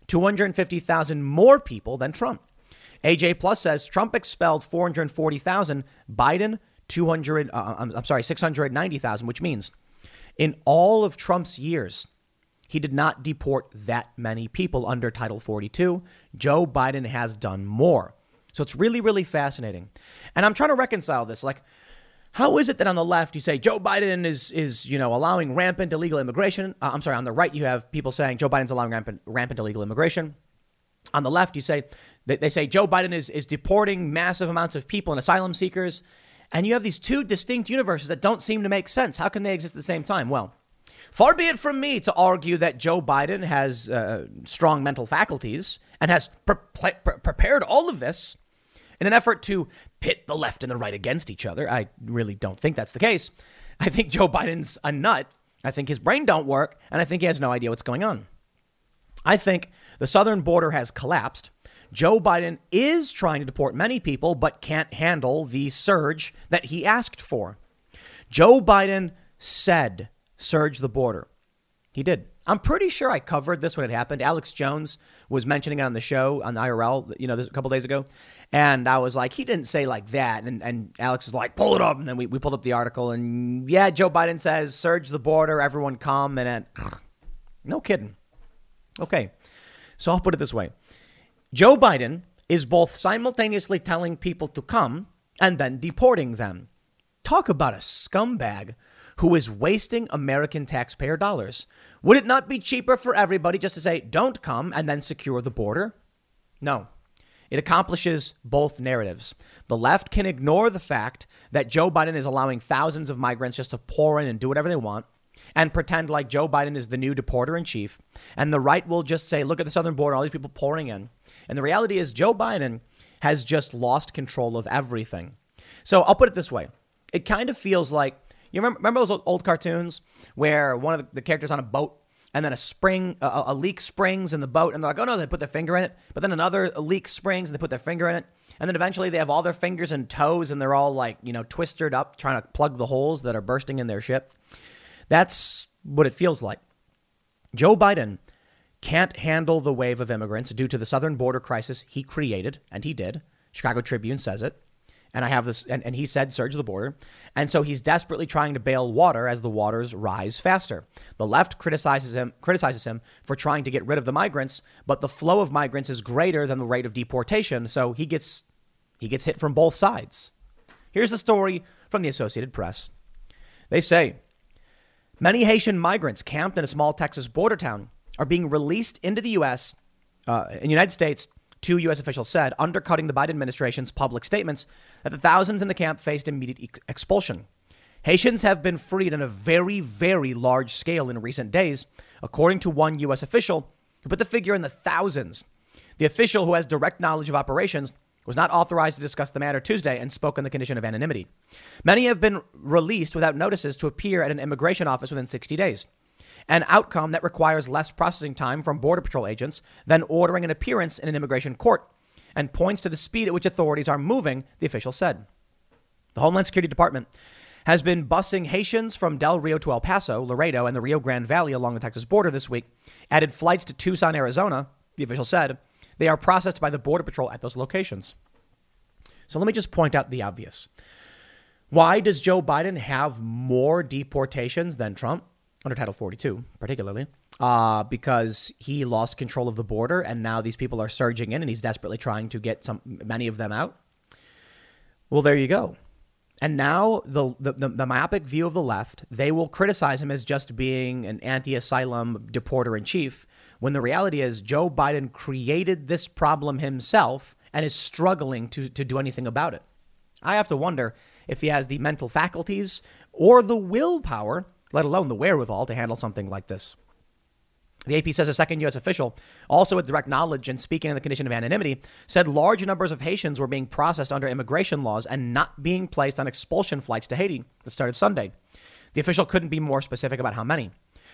250,000 more people than Trump. AJ Plus says Trump expelled 440,000, Biden 690,000, which means in all of Trump's years, he did not deport that many people under Title 42. Joe Biden has done more. So it's really, really fascinating. And I'm trying to reconcile this. Like, how is it that on the left you say Joe Biden is allowing rampant illegal immigration? On the right, you have people saying Joe Biden's allowing rampant illegal immigration. On the left, you say they say Joe Biden is deporting massive amounts of people and asylum seekers. And you have these two distinct universes that don't seem to make sense. How can they exist at the same time? Well, far be it from me to argue that Joe Biden has strong mental faculties and has prepared all of this in an effort to pit the left and the right against each other. I really don't think that's the case. I think Joe Biden's a nut. I think his brain don't work, and I think he has no idea what's going on. I think the southern border has collapsed. Joe Biden is trying to deport many people, but can't handle the surge that he asked for. Joe Biden said, surge the border. He did. I'm pretty sure I covered this when it happened. Alex Jones was mentioning it on the show on IRL, a couple days ago. And I was like, he didn't say like that. And Alex was like, pull it up. And then we pulled up the article. And yeah, Joe Biden says, surge the border, everyone come. And then, no kidding. Okay, so I'll put it this way. Joe Biden is both simultaneously telling people to come and then deporting them. Talk about a scumbag who is wasting American taxpayer dollars. Would it not be cheaper for everybody just to say, don't come and then secure the border? No. It accomplishes both narratives. The left can ignore the fact that Joe Biden is allowing thousands of migrants just to pour in and do whatever they want and pretend like Joe Biden is the new deporter in chief. And the right will just say, look at the southern border, all these people pouring in. And the reality is Joe Biden has just lost control of everything. So I'll put it this way. It kind of feels like, you remember those old cartoons where one of the characters on a boat and then a leak springs in the boat and they're like, oh no, they put their finger in it. But then another leak springs and they put their finger in it. And then eventually they have all their fingers and toes and they're all like, twisted up, trying to plug the holes that are bursting in their ship. That's what it feels like. Joe Biden can't handle the wave of immigrants due to the southern border crisis he created, and he did. Chicago Tribune says it. And I have this, and he said, surge the border. And so he's desperately trying to bail water as the waters rise faster. The left criticizes him for trying to get rid of the migrants, but the flow of migrants is greater than the rate of deportation. So he gets hit from both sides. Here's the story from the Associated Press. They say, many Haitian migrants camped in a small Texas border town are being released into the U.S., in the United States, two U.S. officials said, undercutting the Biden administration's public statements that the thousands in the camp faced immediate expulsion. Haitians have been freed on a very, very large scale in recent days, according to one U.S. official who put the figure in the thousands. The official, who has direct knowledge of operations, was not authorized to discuss the matter Tuesday and spoke on the condition of anonymity. Many have been released without notices to appear at an immigration office within 60 days. An outcome that requires less processing time from Border Patrol agents than ordering an appearance in an immigration court, and points to the speed at which authorities are moving, the official said. The Homeland Security Department has been busing Haitians from Del Rio to El Paso, Laredo, and the Rio Grande Valley along the Texas border this week, added flights to Tucson, Arizona, the official said. They are processed by the Border Patrol at those locations. So let me just point out the obvious. Why does Joe Biden have more deportations than Trump? Under Title 42, particularly, because he lost control of the border and now these people are surging in and he's desperately trying to get many of them out. Well, there you go. And now the myopic view of the left, they will criticize him as just being an anti-asylum deporter in chief, when the reality is Joe Biden created this problem himself and is struggling to do anything about it. I have to wonder if he has the mental faculties or the willpower, let alone the wherewithal, to handle something like this. The AP says a second U.S. official, also with direct knowledge and speaking in the condition of anonymity, said large numbers of Haitians were being processed under immigration laws and not being placed on expulsion flights to Haiti that started Sunday. The official couldn't be more specific about how many.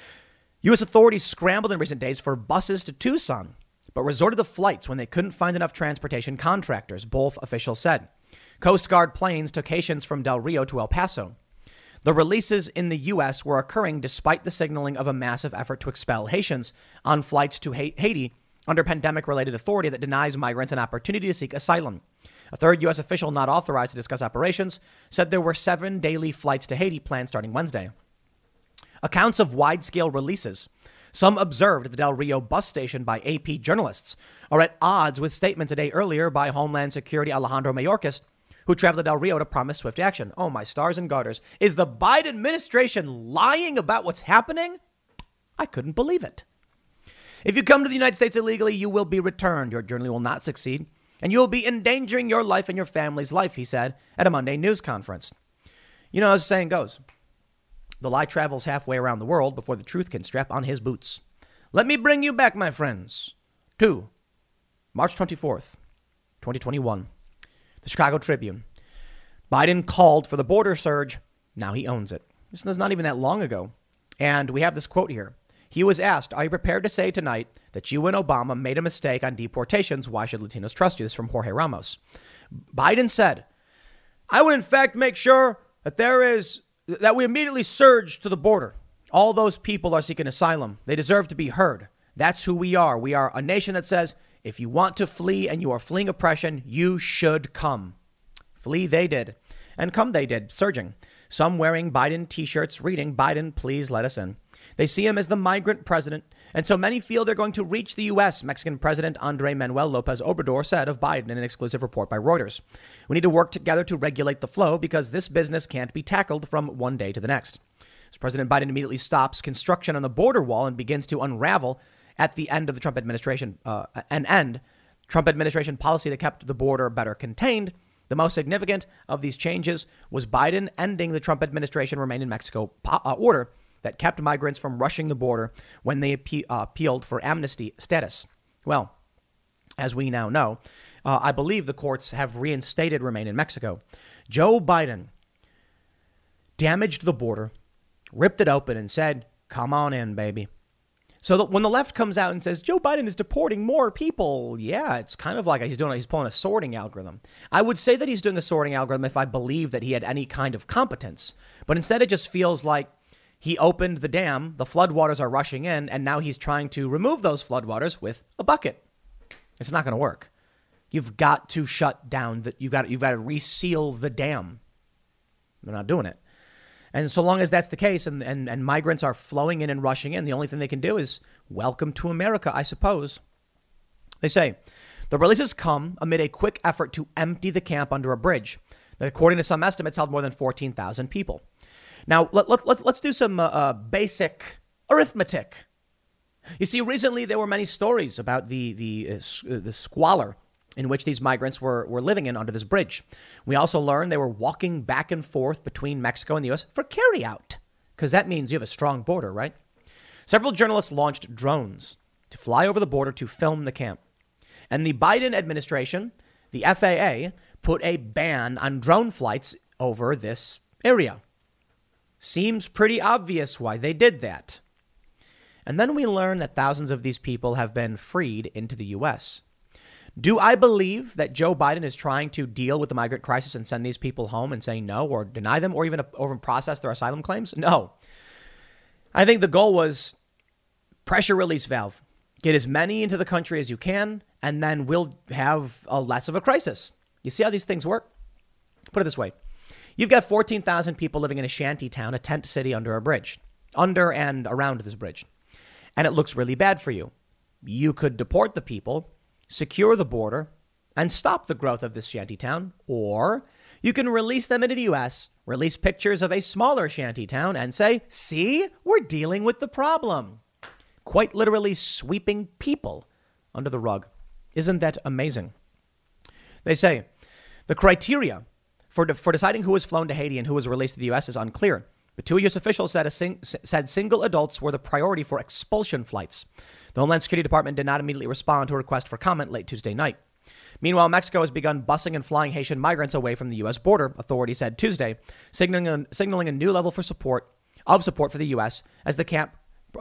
U.S. authorities scrambled in recent days for buses to Tucson, but resorted to flights when they couldn't find enough transportation contractors, both officials said. Coast Guard planes took Haitians from Del Rio to El Paso. The releases in the U.S. were occurring despite the signaling of a massive effort to expel Haitians on flights to Haiti under pandemic-related authority that denies migrants an opportunity to seek asylum. A third U.S. official not authorized to discuss operations said there were 7 daily flights to Haiti planned starting Wednesday. Accounts of wide-scale releases, some observed at the Del Rio bus station by AP journalists, are at odds with statements a day earlier by Homeland Security Alejandro Mayorkas, who traveled to Del Rio to promise swift action. Oh, my stars and garters. Is the Biden administration lying about what's happening? I couldn't believe it. If you come to the United States illegally, you will be returned. Your journey will not succeed, and you will be endangering your life and your family's life, he said at a Monday news conference. You know, as the saying goes, the lie travels halfway around the world before the truth can strap on his boots. Let me bring you back, my friends, to March 24th, 2021. The Chicago Tribune. Biden called for the border surge. Now he owns it. This is not even that long ago. And we have this quote here. He was asked, are you prepared to say tonight that you and Obama made a mistake on deportations? Why should Latinos trust you? This is from Jorge Ramos. Biden said, I would in fact make sure that we immediately surge to the border. All those people are seeking asylum. They deserve to be heard. That's who we are. We are a nation that says, if you want to flee and you are fleeing oppression, you should come. Flee they did. And come they did, surging. Some wearing Biden T-shirts reading, Biden, please let us in. They see him as the migrant president And so many feel they're going to reach the U.S., Mexican President Andrés Manuel López Obrador said of Biden in an exclusive report by Reuters. We need to work together to regulate the flow because this business can't be tackled from one day to the next. As President Biden immediately stops construction on the border wall and begins to unravel at the end of the Trump administration, Trump administration policy that kept the border better contained. The most significant of these changes was Biden ending the Trump administration Remain in Mexico order that kept migrants from rushing the border when they appealed for amnesty status. Well, as we now know, I believe the courts have reinstated Remain in Mexico. Joe Biden damaged the border, ripped it open and said, come on in, baby. So that when the left comes out and says Joe Biden is deporting more people, yeah, it's kind of like he's pulling a sorting algorithm. I would say that he's doing a sorting algorithm if I believe that he had any kind of competence. But instead, it just feels like he opened the dam, the floodwaters are rushing in, and now he's trying to remove those floodwaters with a bucket. It's not going to work. You've got to shut down you've got to reseal the dam. They're not doing it. And so long as that's the case and migrants are flowing in and rushing in, the only thing they can do is welcome to America, I suppose. They say the releases come amid a quick effort to empty the camp under a bridge that, according to some estimates, held more than 14,000 people. Now, let's do some basic arithmetic. You see, recently there were many stories about the squalor in which these migrants were living in under this bridge. We also learned they were walking back and forth between Mexico and the U.S. for carryout, because that means you have a strong border, right? Several journalists launched drones to fly over the border to film the camp. And the Biden administration, the FAA, put a ban on drone flights over this area. Seems pretty obvious why they did that. And then we learn that thousands of these people have been freed into the U.S. Do I believe that Joe Biden is trying to deal with the migrant crisis and send these people home and say no or deny them or even process their asylum claims? No. I think the goal was pressure release valve. Get as many into the country as you can, and then we'll have less of a crisis. You see how these things work? Put it this way. You've got 14,000 people living in a shanty town, a tent city under a bridge, under and around this bridge. And it looks really bad for you. You could deport the people, secure the border, and stop the growth of this shanty town. Or you can release them into the U.S., release pictures of a smaller shanty town, and say, see, we're dealing with the problem. Quite literally sweeping people under the rug. Isn't that amazing? They say the criteria for deciding who was flown to Haiti and who was released to the U.S. is unclear. But two U.S. officials said single adults were the priority for expulsion flights. The Homeland Security Department did not immediately respond to a request for comment late Tuesday night. Meanwhile, Mexico has begun busing and flying Haitian migrants away from the U.S. border, authorities said Tuesday, signaling a new level for support for the U.S. as the camp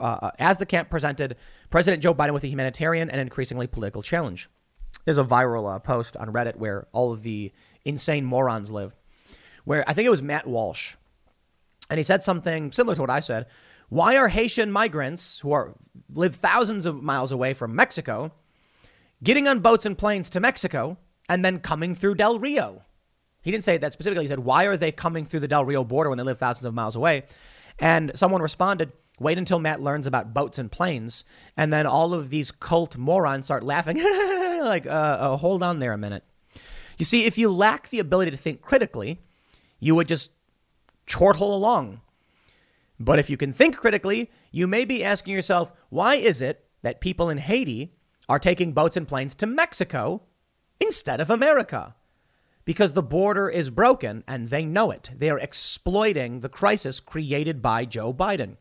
presented President Joe Biden with a humanitarian and increasingly political challenge. There's a viral post on Reddit where all of the insane morons live, where I think it was Matt Walsh. And he said something similar to what I said. Why are Haitian migrants who live thousands of miles away from Mexico getting on boats and planes to Mexico and then coming through Del Rio? He didn't say that specifically. He said, why are they coming through the Del Rio border when they live thousands of miles away? And someone responded, wait until Matt learns about boats and planes. And then all of these cult morons start laughing. Like, hold on there a minute. You see, if you lack the ability to think critically, you would just chortle along. But if you can think critically, you may be asking yourself, why is it that people in Haiti are taking boats and planes to Mexico instead of America? Because the border is broken and they know it. They are exploiting the crisis created by Joe Biden.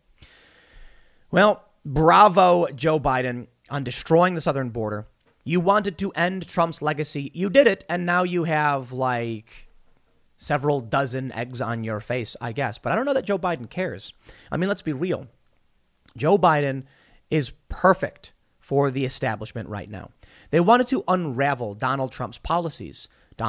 Well, bravo, Joe Biden, on destroying the southern border. You wanted to end Trump's legacy. You did it. And now you have like several dozen eggs on your face, I guess. But I don't know that Joe Biden cares. I mean, let's be real. Joe Biden is perfect for the establishment right now. They wanted to unravel Donald Trump's policies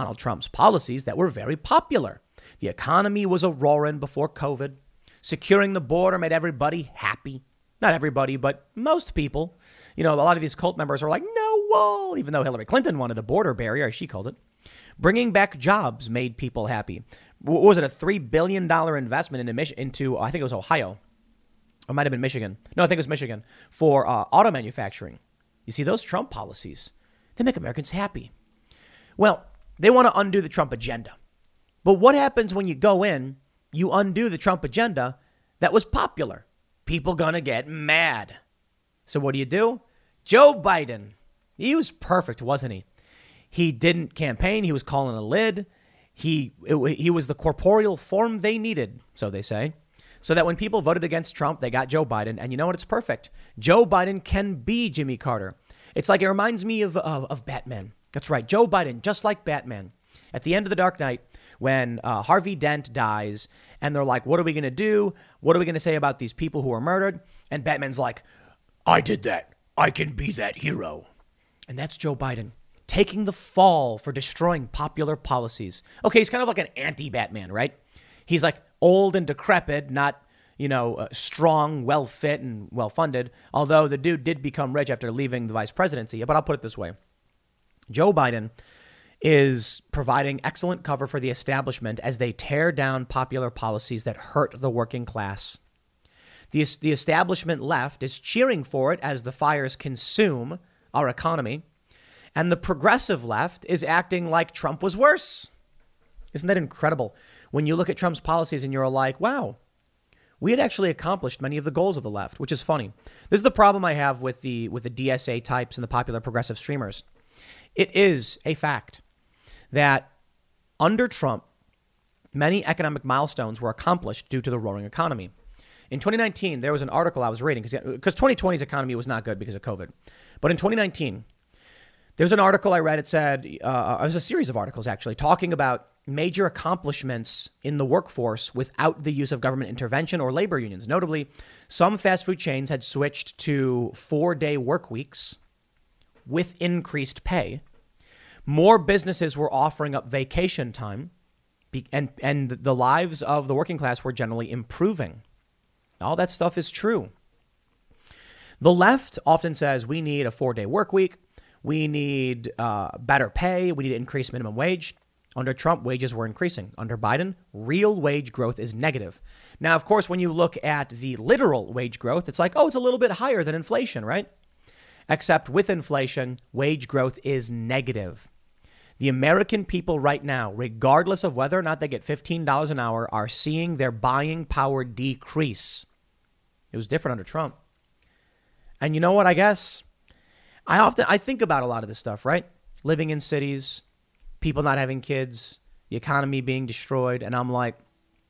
that were very popular. The economy was a-roaring before COVID. Securing the border made everybody happy. Not everybody, but most people. You know, a lot of these cult members are like, no wall, even though Hillary Clinton wanted a border barrier, as she called it. Bringing back jobs made people happy. What was it, a $3 billion investment into, I think it was Ohio. Or it might have been Michigan. No, I think it was Michigan for auto manufacturing. You see, those Trump policies, they make Americans happy. Well, they want to undo the Trump agenda. But what happens when you go in, you undo the Trump agenda that was popular? People gonna get mad. So what do? Joe Biden, he was perfect, wasn't he? He didn't campaign. He was calling a lid. He was the corporeal form they needed, so they say, so that when people voted against Trump, they got Joe Biden. And you know what? It's perfect. Joe Biden can be Jimmy Carter. It's like, it reminds me of Batman. That's right. Joe Biden, just like Batman. At the end of The Dark Knight, when Harvey Dent dies and they're like, what are we going to do? What are we going to say about these people who were murdered? And Batman's like, I did that. I can be that hero. And that's Joe Biden taking the fall for destroying popular policies. Okay, he's kind of like an anti-Batman, right? He's like old and decrepit, not, strong, well-fit and well-funded. Although the dude did become rich after leaving the vice presidency. But I'll put it this way. Joe Biden is providing excellent cover for the establishment as they tear down popular policies that hurt the working class. The establishment left is cheering for it as the fires consume our economy. And the progressive left is acting like Trump was worse. Isn't that incredible? When you look at Trump's policies and you're like, wow, we had actually accomplished many of the goals of the left, which is funny. This is the problem I have with the DSA types and the popular progressive streamers. It is a fact that under Trump, many economic milestones were accomplished due to the roaring economy. In 2019, there was an article I was reading because 2020's economy was not good because of COVID. But in 2019, there's an article I read. It said, it was a series of articles actually talking about major accomplishments in the workforce without the use of government intervention or labor unions. Notably, some fast food chains had switched to 4-day work weeks with increased pay. More businesses were offering up vacation time, and the lives of the working class were generally improving. All that stuff is true. The left often says we need a 4-day work week. We need better pay. We need to increase minimum wage. Under Trump, wages were increasing. Under Biden, real wage growth is negative. Now, of course, when you look at the literal wage growth, it's like, oh, it's a little bit higher than inflation, right? Except with inflation, wage growth is negative. The American people right now, regardless of whether or not they get $15 an hour, are seeing their buying power decrease. It was different under Trump. And you know what? I guess I think about a lot of this stuff, right? Living in cities, people not having kids, the economy being destroyed. And I'm like,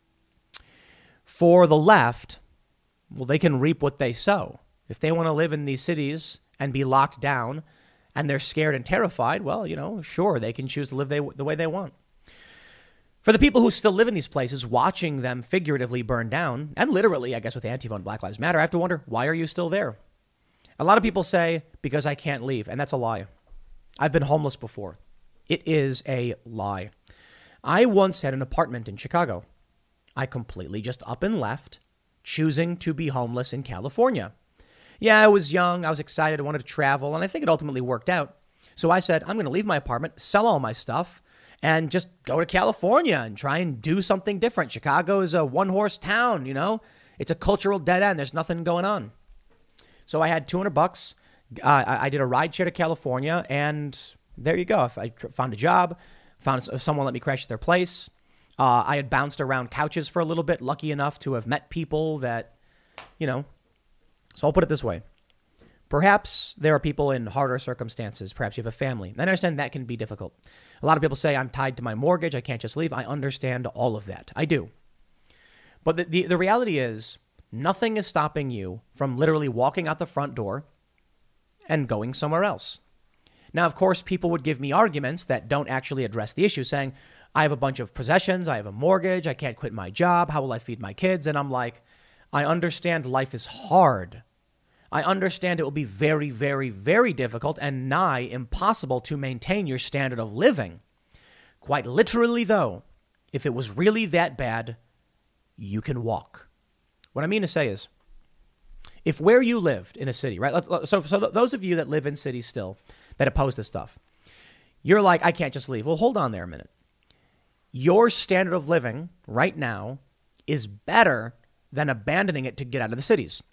for the left, well, they can reap what they sow. If they want to live in these cities and be locked down and they're scared and terrified, well, sure, they can choose to live the way they want. For the people who still live in these places, watching them figuratively burn down, and literally, I guess, with Antifa and Black Lives Matter, I have to wonder, why are you still there? A lot of people say, because I can't leave, and that's a lie. I've been homeless before. It is a lie. I once had an apartment in Chicago. I completely just up and left, choosing to be homeless in California. Yeah, I was young, I was excited, I wanted to travel, and I think it ultimately worked out. So I said, I'm going to leave my apartment, sell all my stuff, and just go to California and try and do something different. Chicago is a one-horse town, It's a cultural dead end. There's nothing going on. So I had $200. I did a ride share to California, and there you go. I found a job, found someone let me crash at their place. I had bounced around couches for a little bit, lucky enough to have met people that, So I'll put it this way. Perhaps there are people in harder circumstances. Perhaps you have a family. I understand that can be difficult. A lot of people say, I'm tied to my mortgage. I can't just leave. I understand all of that. I do. But the reality is, nothing is stopping you from literally walking out the front door and going somewhere else. Now, of course, people would give me arguments that don't actually address the issue, saying, I have a bunch of possessions. I have a mortgage. I can't quit my job. How will I feed my kids? And I'm like, I understand life is hard. I understand it will be very, very, very difficult and nigh impossible to maintain your standard of living. Quite literally, though, if it was really that bad, you can walk. What I mean to say is, if where you lived in a city, right? So those of you that live in cities still that oppose this stuff, you're like, I can't just leave. Well, hold on there a minute. Your standard of living right now is better than abandoning it to get out of the cities.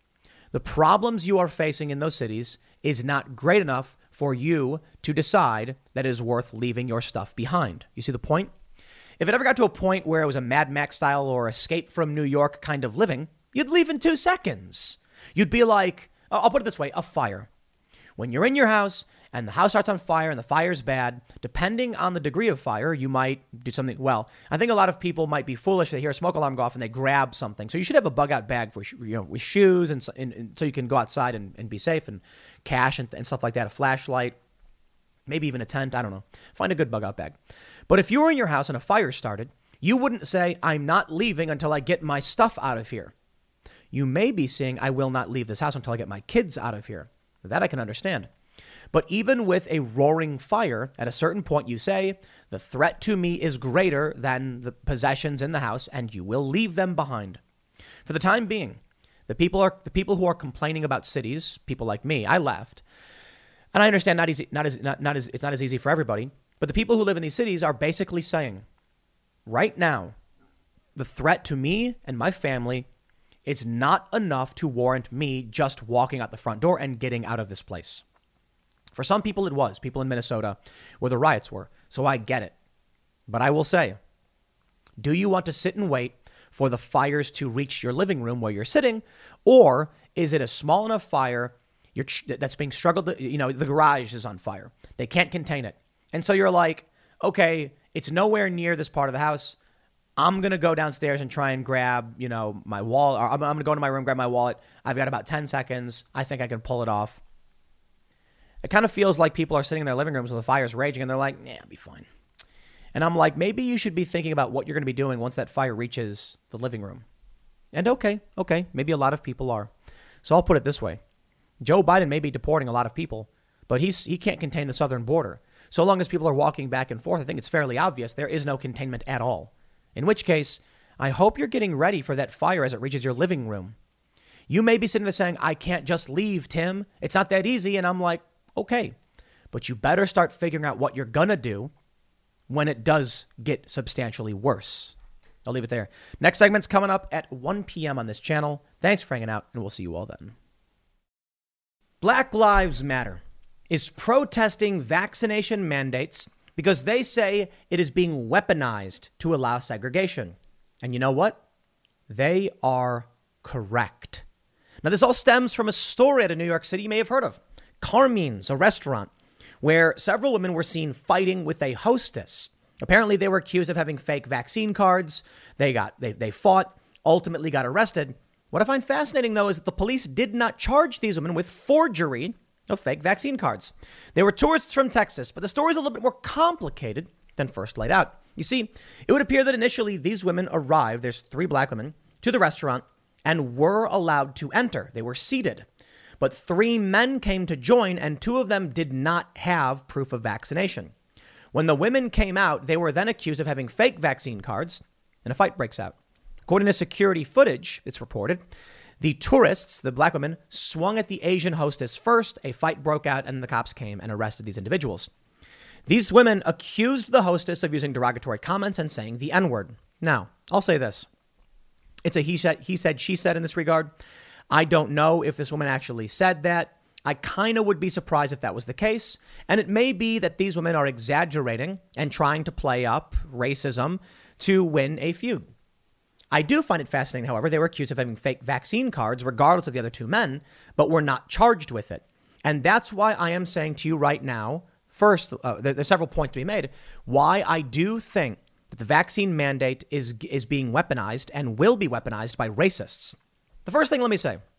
The problems you are facing in those cities is not great enough for you to decide that it is worth leaving your stuff behind. You see the point? If it ever got to a point where it was a Mad Max style or Escape from New York kind of living, you'd leave in 2 seconds. You'd be like, I'll put it this way, a fire. When you're in your house and the house starts on fire and the fire's bad, depending on the degree of fire, you might do something. Well, I think a lot of people might be foolish. They hear a smoke alarm go off and they grab something. So you should have a bug out bag for, with shoes and so you can go outside and be safe, and cash and stuff like that, a flashlight, maybe even a tent. I don't know. Find a good bug out bag. But if you were in your house and a fire started, you wouldn't say, I'm not leaving until I get my stuff out of here. You may be saying, I will not leave this house until I get my kids out of here. That I can understand. But even with a roaring fire, at a certain point you say, the threat to me is greater than the possessions in the house, and you will leave them behind. For the time being, the people who are complaining about cities, people like me, I left. And I understand it's not as easy for everybody, but the people who live in these cities are basically saying, right now, the threat to me and my family is not enough to warrant me just walking out the front door and getting out of this place. For some people, it was. People in Minnesota where the riots were. So I get it. But I will say, do you want to sit and wait for the fires to reach your living room where you're sitting? Or is it a small enough fire that's being struggled to, the garage is on fire. They can't contain it. And so you're like, okay, it's nowhere near this part of the house. I'm going to go downstairs and try and grab, my wallet. Or I'm going to go to my room, grab my wallet. I've got about 10 seconds. I think I can pull it off. It kind of feels like people are sitting in their living rooms with the fires raging and they're like, yeah, I'll be fine. And I'm like, maybe you should be thinking about what you're going to be doing once that fire reaches the living room. And okay, maybe a lot of people are. So I'll put it this way. Joe Biden may be deporting a lot of people, but he can't contain the southern border. So long as people are walking back and forth, I think it's fairly obvious there is no containment at all. In which case, I hope you're getting ready for that fire as it reaches your living room. You may be sitting there saying, I can't just leave, Tim. It's not that easy. And I'm like, okay, but you better start figuring out what you're going to do when it does get substantially worse. I'll leave it there. Next segment's coming up at 1 p.m. on this channel. Thanks for hanging out, and we'll see you all then. Black Lives Matter is protesting vaccination mandates because they say it is being weaponized to allow segregation. And you know what? They are correct. Now, this all stems from a story out of New York City you may have heard of. Carmine's, a restaurant where several women were seen fighting with a hostess. Apparently, they were accused of having fake vaccine cards. They fought, ultimately got arrested. What I find fascinating, though, is that the police did not charge these women with forgery of fake vaccine cards. They were tourists from Texas, but the story is a little bit more complicated than first laid out. You see, it would appear that initially these women arrived, there's 3 black women, to the restaurant and were allowed to enter. They were seated. But 3 men came to join, and 2 of them did not have proof of vaccination. When the women came out, they were then accused of having fake vaccine cards, and a fight breaks out. According to security footage, it's reported, the tourists, the black women, swung at the Asian hostess first. A fight broke out, and the cops came and arrested these individuals. These women accused the hostess of using derogatory comments and saying the N-word. Now, I'll say this. It's a he said, she said in this regard. I don't know if this woman actually said that. I kind of would be surprised if that was the case. And it may be that these women are exaggerating and trying to play up racism to win a feud. I do find it fascinating, however, they were accused of having fake vaccine cards, regardless of the other 2 men, but were not charged with it. And that's why I am saying to you right now, first, there's several points to be made, why I do think that the vaccine mandate is being weaponized and will be weaponized by racists. The first thing, let me say,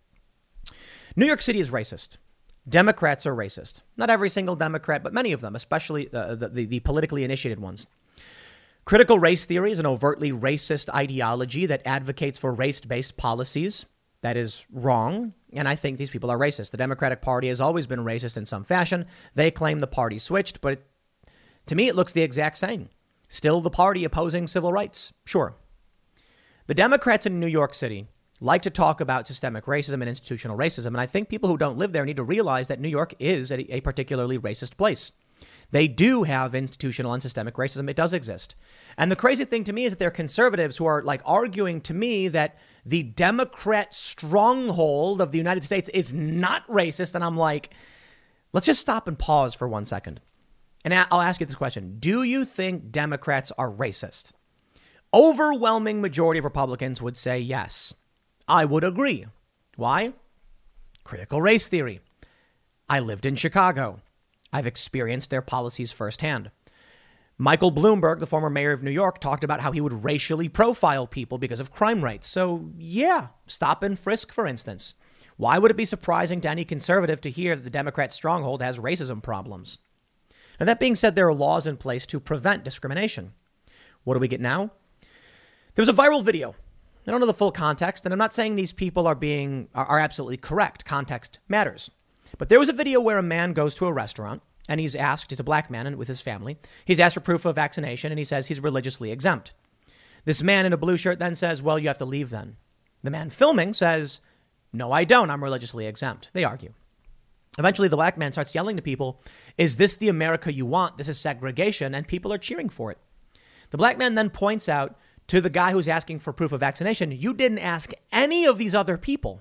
New York City is racist. Democrats are racist. Not every single Democrat, but many of them, especially the politically initiated ones. Critical race theory is an overtly racist ideology that advocates for race-based policies. That is wrong, and I think these people are racist. The Democratic Party has always been racist in some fashion. They claim the party switched, but to me, it looks the exact same. Still the party opposing civil rights. Sure. The Democrats in New York City like to talk about systemic racism and institutional racism, and I think people who don't live there need to realize that New York is a particularly racist place. They do have institutional and systemic racism. It does exist. And the crazy thing to me is that they're conservatives who are like arguing to me that the Democrat stronghold of the United States is not racist. And I'm like, let's just stop and pause for 1 second. And I'll ask you this question. Do you think Democrats are racist? Overwhelming majority of Republicans would say yes. I would agree. Why? Critical race theory. I lived in Chicago. I've experienced their policies firsthand. Michael Bloomberg, the former mayor of New York, talked about how he would racially profile people because of crime rates. So, yeah, stop and frisk, for instance. Why would it be surprising to any conservative to hear that the Democrat stronghold has racism problems? Now, that being said, there are laws in place to prevent discrimination. What do we get now? There's a viral video. I don't know the full context, and I'm not saying these people are absolutely correct. Context matters. But there was a video where a man goes to a restaurant and he's a black man and with his family. He's asked for proof of vaccination and he says he's religiously exempt. This man in a blue shirt then says, well, you have to leave then. The man filming says, no, I don't. I'm religiously exempt. They argue. Eventually, the black man starts yelling to people, is this the America you want? This is segregation. And people are cheering for it. The black man then points out to the guy who's asking for proof of vaccination, you didn't ask any of these other people,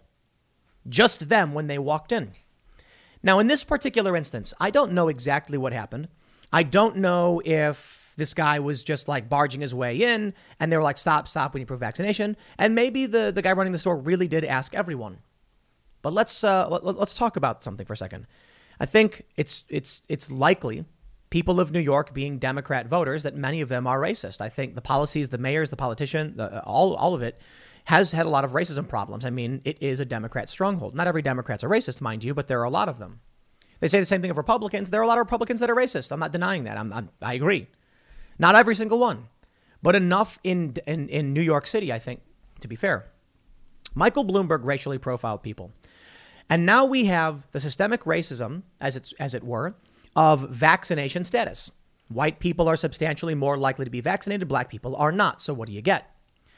just them when they walked in. Now, in this particular instance, I don't know exactly what happened. I don't know if this guy was just like barging his way in and they were like, stop, we need proof of vaccination. And maybe the guy running the store really did ask everyone. But let's talk about something for a second. I think it's likely people of New York being Democrat voters that many of them are racist. I think the policies, the mayors, the politician, all of it has had a lot of racism problems. I mean, it is a Democrat stronghold. Not every Democrat's a racist, mind you, but there are a lot of them. They say the same thing of Republicans. There are a lot of Republicans that are racist. I'm not denying that. I agree. Not every single one, but enough in New York City, I think, to be fair. Michael Bloomberg racially profiled people. And now we have the systemic racism, as it were, of vaccination status. White people are substantially more likely to be vaccinated. Black people are not. So what do you get?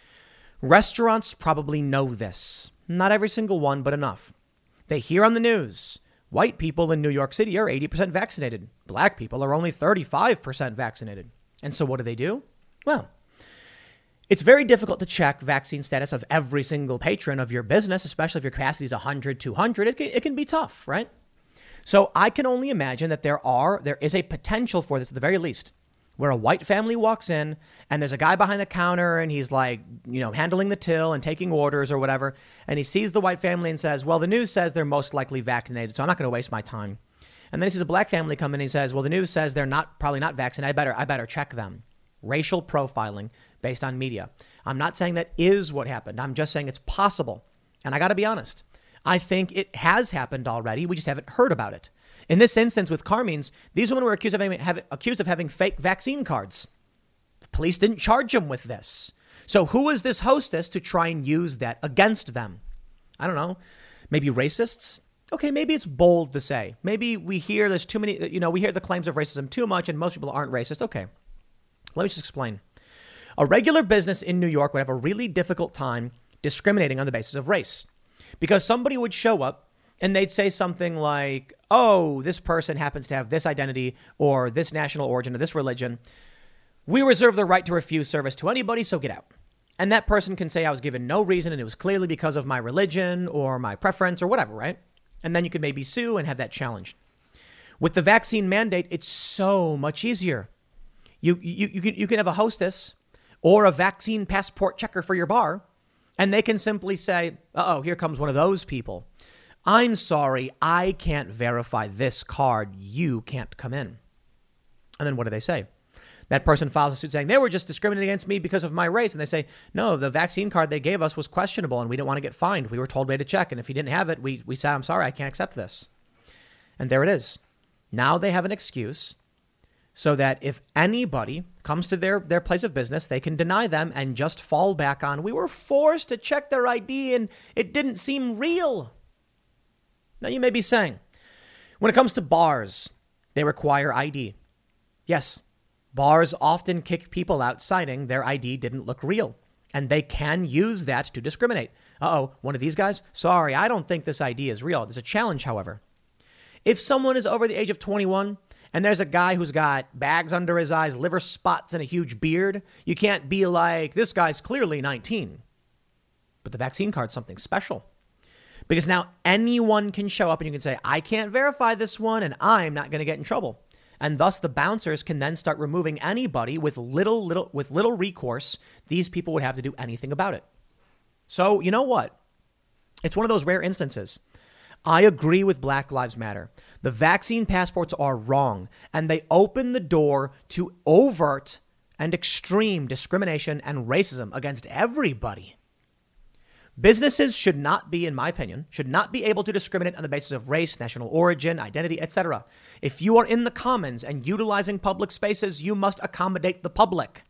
Restaurants probably know this. Not every single one, but enough. They hear on the news, white people in New York City are 80% vaccinated. Black people are only 35% vaccinated. And so what do? Well, it's very difficult to check vaccine status of every single patron of your business, especially if your capacity is 100, 200. It can be tough, right? So I can only imagine that there is a potential for this at the very least, where a white family walks in and there's a guy behind the counter and he's like, handling the till and taking orders or whatever. And he sees the white family and says, well, the news says they're most likely vaccinated, so I'm not going to waste my time. And then he sees a black family come in and he says, well, the news says they're probably not vaccinated. I better check them. Racial profiling based on media. I'm not saying that is what happened. I'm just saying it's possible. And I got to be honest. I think it has happened already. We just haven't heard about it. In this instance with Carmeens, these women were accused of having fake vaccine cards. The police didn't charge them with this. So who is this hostess to try and use that against them? I don't know. Maybe racists? Okay, maybe it's bold to say. Maybe we hear there's too many, we hear the claims of racism too much and most people aren't racist. Okay, let me just explain. A regular business in New York would have a really difficult time discriminating on the basis of race. Because somebody would show up and they'd say something like, oh, this person happens to have this identity or this national origin or this religion. We reserve the right to refuse service to anybody, so get out. And that person can say I was given no reason and it was clearly because of my religion or my preference or whatever, right? And then you could maybe sue and have that challenged. With the vaccine mandate, it's so much easier. You can have a hostess or a vaccine passport checker for your bar. And they can simply say, here comes one of those people. I'm sorry, I can't verify this card. You can't come in. And then what do they say? That person files a suit saying they were just discriminating against me because of my race. And they say, no, the vaccine card they gave us was questionable and we didn't want to get fined. We were told we had to check. And if you didn't have it, we said, I'm sorry, I can't accept this. And there it is. Now they have an excuse so that if anybody comes to their place of business, they can deny them and just fall back on, we were forced to check their ID and it didn't seem real. Now you may be saying, when it comes to bars, they require ID. Yes, bars often kick people out citing their ID didn't look real. And they can use that to discriminate. One of these guys? Sorry, I don't think this ID is real. There's a challenge, however. If someone is over the age of 21 and there's a guy who's got bags under his eyes, liver spots, and a huge beard, you can't be like, this guy's clearly 19. But the vaccine card's something special. Because now anyone can show up and you can say, I can't verify this one and I'm not going to get in trouble. And thus the bouncers can then start removing anybody with little recourse. These people would have to do anything about it. So you know what? It's one of those rare instances. I agree with Black Lives Matter. The vaccine passports are wrong, and they open the door to overt and extreme discrimination and racism against everybody. Businesses should not be, in my opinion, should not be able to discriminate on the basis of race, national origin, identity, etc. If you are in the commons and utilizing public spaces, you must accommodate the public.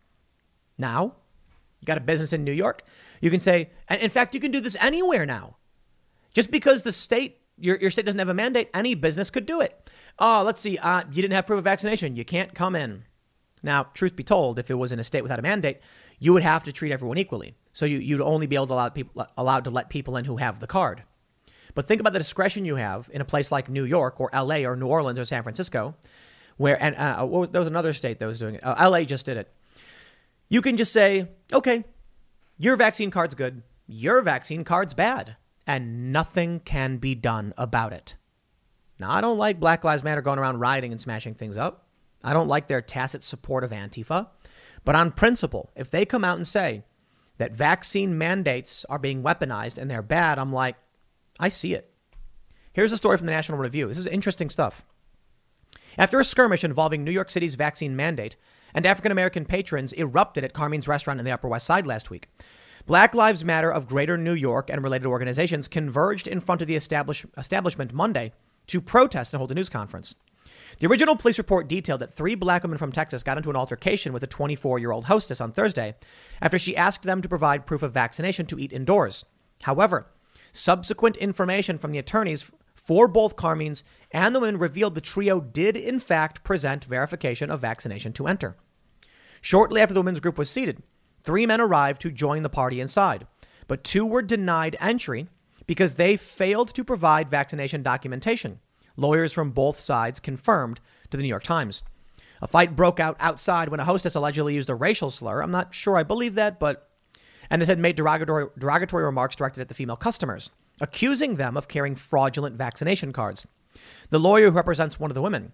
Now, you got a business in New York, you can say, and in fact, you can do this anywhere now. Just because the state, your state doesn't have a mandate, any business could do it. Oh, let's see, you didn't have proof of vaccination, you can't come in. Now, truth be told, if it was in a state without a mandate, you would have to treat everyone equally. So you'd only be able to allowed to let people in who have the card. But think about the discretion you have in a place like New York or LA or New Orleans or San Francisco, where, and there was another state that was doing it. LA just did it. You can just say, okay, your vaccine card's good, your vaccine card's bad, and nothing can be done about it. Now, I don't like Black Lives Matter going around rioting and smashing things up. I don't like their tacit support of Antifa. But on principle, if they come out and say that vaccine mandates are being weaponized and they're bad, I'm like, I see it. Here's a story from the National Review. This is interesting stuff. After a skirmish involving New York City's vaccine mandate and African-American patrons erupted at Carmine's restaurant in the Upper West Side last week, Black Lives Matter of Greater New York and related organizations converged in front of the establishment Monday to protest and hold a news conference. The original police report detailed that 3 black women from Texas got into an altercation with a 24-year-old hostess on Thursday after she asked them to provide proof of vaccination to eat indoors. However, subsequent information from the attorneys for both Carmine's and the women revealed the trio did in fact present verification of vaccination to enter. Shortly after the women's group was seated, 3 men arrived to join the party inside, but 2 were denied entry because they failed to provide vaccination documentation. Lawyers from both sides confirmed to the New York Times. A fight broke out outside when a hostess allegedly used a racial slur. I'm not sure I believe that, and this had made derogatory remarks directed at the female customers, accusing them of carrying fraudulent vaccination cards. The lawyer who represents one of the women,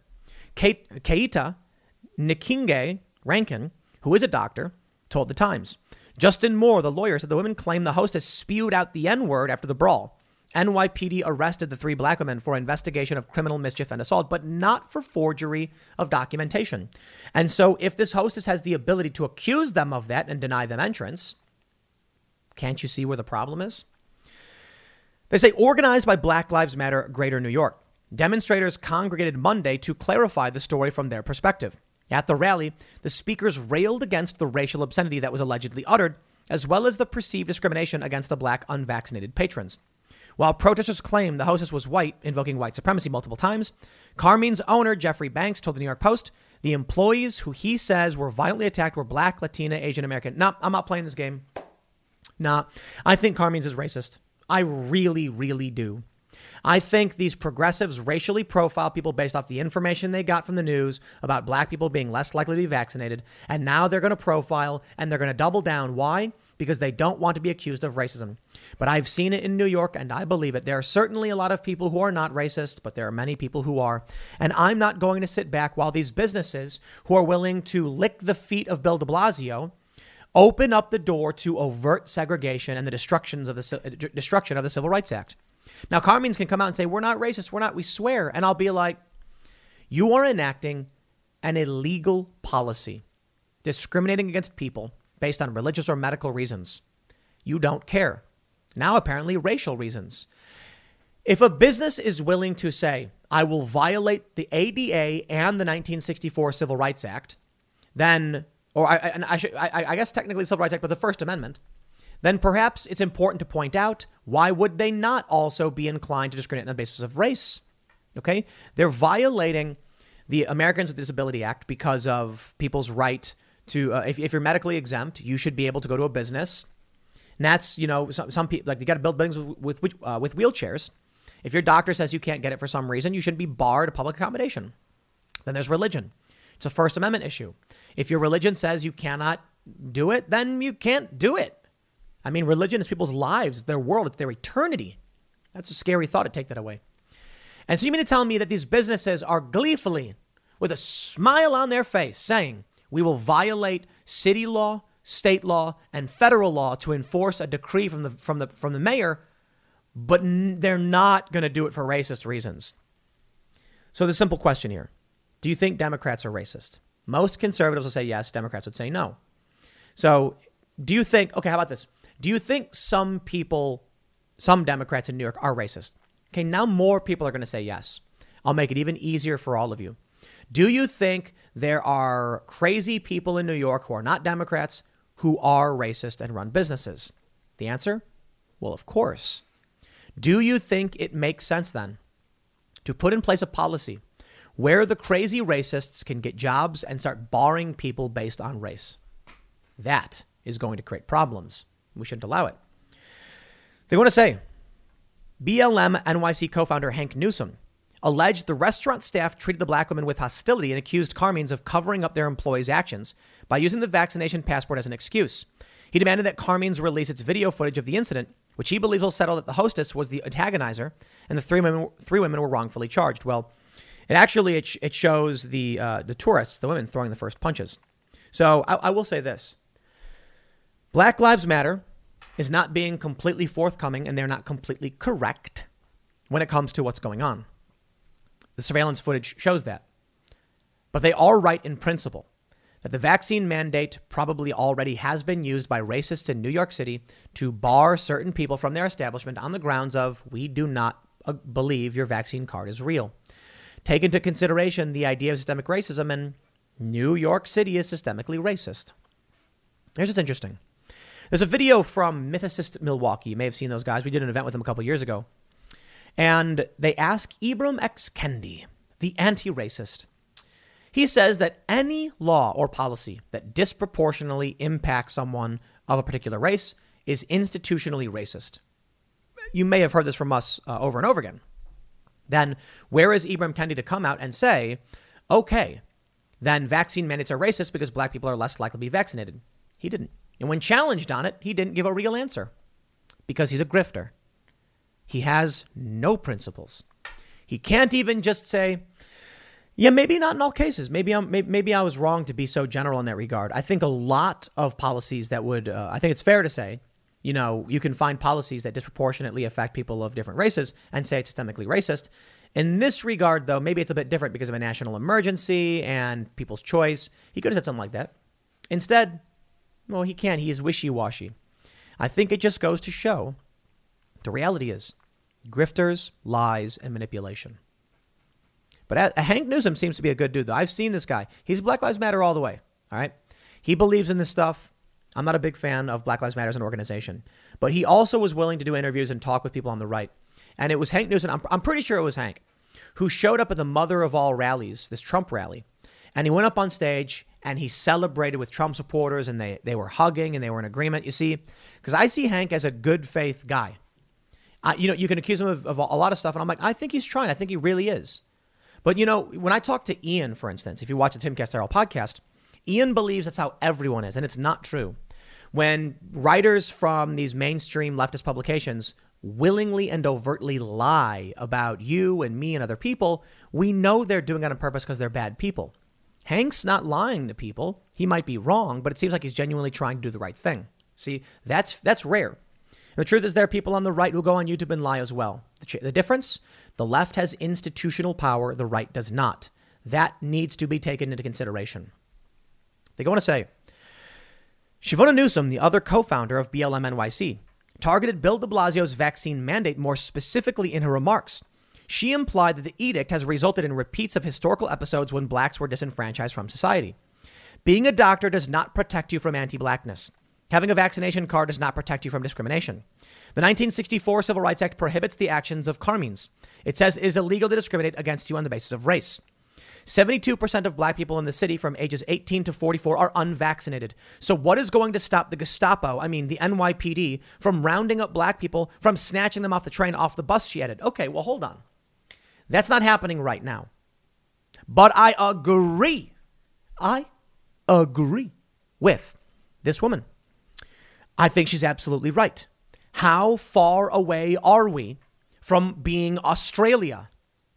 Keita Nkinge Rankin, who is a doctor, told the Times. Justin Moore, the lawyer, said the women claimed the hostess spewed out the N-word after the brawl. NYPD arrested the 3 black women for investigation of criminal mischief and assault, but not for forgery of documentation. And so if this hostess has the ability to accuse them of that and deny them entrance, can't you see where the problem is? They say organized by Black Lives Matter Greater New York. Demonstrators congregated Monday to clarify the story from their perspective. At the rally, the speakers railed against the racial obscenity that was allegedly uttered, as well as the perceived discrimination against the black unvaccinated patrons. While protesters claimed the hostess was white, invoking white supremacy multiple times, Carmine's owner, Jeffrey Banks, told the New York Post the employees who he says were violently attacked were black, Latina, Asian American. No, I'm not playing this game. Nah, I think Carmine's is racist. I really, really do. I think these progressives racially profile people based off the information they got from the news about black people being less likely to be vaccinated. And now they're going to profile and they're going to double down. Why? Because they don't want to be accused of racism. But I've seen it in New York and I believe it. There are certainly a lot of people who are not racist, but there are many people who are. And I'm not going to sit back while these businesses who are willing to lick the feet of Bill de Blasio open up the door to overt segregation and the destruction of the Civil Rights Act. Now, Carmine's can come out and say, we're not racist. We're not. We swear. And I'll be like, you are enacting an illegal policy discriminating against people based on religious or medical reasons. You don't care. Now, apparently, racial reasons. If a business is willing to say, I will violate the ADA and the 1964 Civil Rights Act, then, or I guess technically the Civil Rights Act, but the First Amendment, then perhaps it's important to point out, why would they not also be inclined to discriminate on the basis of race? Okay? They're violating the Americans with Disability Act because of people's right to, if you're medically exempt, you should be able to go to a business. And that's, you know, some people, like, you got to build buildings with wheelchairs. If your doctor says you can't get it for some reason, you shouldn't be barred a public accommodation. Then there's religion. It's a First Amendment issue. If your religion says you cannot do it, then you can't do it. I mean, religion is people's lives, their world, it's their eternity. That's a scary thought to take that away. And so you mean to tell me that these businesses are gleefully, with a smile on their face, saying we will violate city law, state law, and federal law to enforce a decree from the mayor, but they're not going to do it for racist reasons? So the simple question here: do you think Democrats are racist? Most conservatives will say yes. Democrats would say no. So do you think, okay, how about this? Do you think some Democrats in New York are racist? Okay, now more people are going to say yes. I'll make it even easier for all of you. Do you think there are crazy people in New York who are not Democrats who are racist and run businesses? The answer? Well, of course. Do you think it makes sense then to put in place a policy where the crazy racists can get jobs and start barring people based on race? That is going to create problems. We shouldn't allow it. They want to say BLM NYC co-founder Hank Newsom alleged the restaurant staff treated the black woman with hostility and accused Carmines of covering up their employees' actions by using the vaccination passport as an excuse. He demanded that Carmines release its video footage of the incident, which he believes will settle that the hostess was the antagonizer and the three women were wrongfully charged. Well, it shows the tourists, the women, throwing the first punches. So I will say this. Black Lives Matter is not being completely forthcoming, and they're not completely correct when it comes to what's going on. The surveillance footage shows that. But they are right in principle that the vaccine mandate probably already has been used by racists in New York City to bar certain people from their establishment on the grounds of, we do not believe your vaccine card is real. Take into consideration the idea of systemic racism, and New York City is systemically racist. Here's what's interesting. There's a video from Mythicist Milwaukee. You may have seen those guys. We did an event with them a couple years ago. And they ask Ibram X. Kendi, the anti-racist. He says that any law or policy that disproportionately impacts someone of a particular race is institutionally racist. You may have heard this from us over and over again. Then where is Ibram Kendi to come out and say, okay, then vaccine mandates are racist because black people are less likely to be vaccinated? He didn't. And when challenged on it, he didn't give a real answer because he's a grifter. He has no principles. He can't even just say, yeah, maybe not in all cases. Maybe I was wrong to be so general in that regard. I think a lot of policies that would, I think it's fair to say, you can find policies that disproportionately affect people of different races and say it's systemically racist. In this regard, though, maybe it's a bit different because of a national emergency and people's choice. He could have said something like that. Instead, well, he can't. He is wishy-washy. I think it just goes to show the reality is grifters, lies, and manipulation. But Hank Newsom seems to be a good dude, though. I've seen this guy. He's Black Lives Matter all the way. All right. He believes in this stuff. I'm not a big fan of Black Lives Matter as an organization, but he also was willing to do interviews and talk with people on the right. And it was Hank Newsom. I'm pretty sure it was Hank who showed up at the mother of all rallies, this Trump rally. And he went up on stage and he celebrated with Trump supporters, and they were hugging and they were in agreement. You see, because I see Hank as a good faith guy. You can accuse him of a lot of stuff. And I'm like, I think he's trying. I think he really is. But, when I talk to Ian, for instance, if you watch the Tim Castaro podcast, Ian believes that's how everyone is. And it's not true. When writers from these mainstream leftist publications willingly and overtly lie about you and me and other people, we know they're doing it on purpose because they're bad people. Hank's not lying to people. He might be wrong, but it seems like he's genuinely trying to do the right thing. See, that's rare. And the truth is there are people on the right who go on YouTube and lie as well. The difference? The left has institutional power. The right does not. That needs to be taken into consideration. They go on to say, Shavonna Newsom, the other co-founder of BLM NYC, targeted Bill de Blasio's vaccine mandate more specifically in her remarks. She implied that the edict has resulted in repeats of historical episodes when blacks were disenfranchised from society. Being a doctor does not protect you from anti-blackness. Having a vaccination card does not protect you from discrimination. The 1964 Civil Rights Act prohibits the actions of Carmines. It says it is illegal to discriminate against you on the basis of race. 72% of black people in the city from ages 18 to 44 are unvaccinated. So what is going to stop the Gestapo, the NYPD, from rounding up black people, from snatching them off the train, off the bus, she added? Okay, well, hold on. That's not happening right now. But I agree with this woman. I think she's absolutely right. How far away are we from being Australia?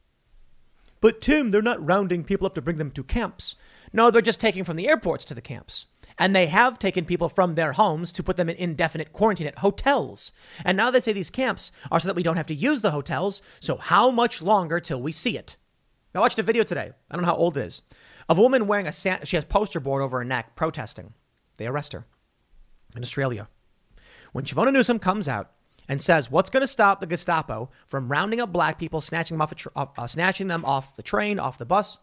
But Tim, they're not rounding people up to bring them to camps. No, they're just taking from the airports to the camps. And they have taken people from their homes to put them in indefinite quarantine at hotels. And now they say these camps are so that we don't have to use the hotels. So how much longer till we see it? I watched a video today. I don't know how old it is. Of a woman wearing she has poster board over her neck protesting. They arrest her in Australia. When Shavona Newsom comes out and says, what's going to stop the Gestapo from rounding up black people, snatching them off the train, off the bus?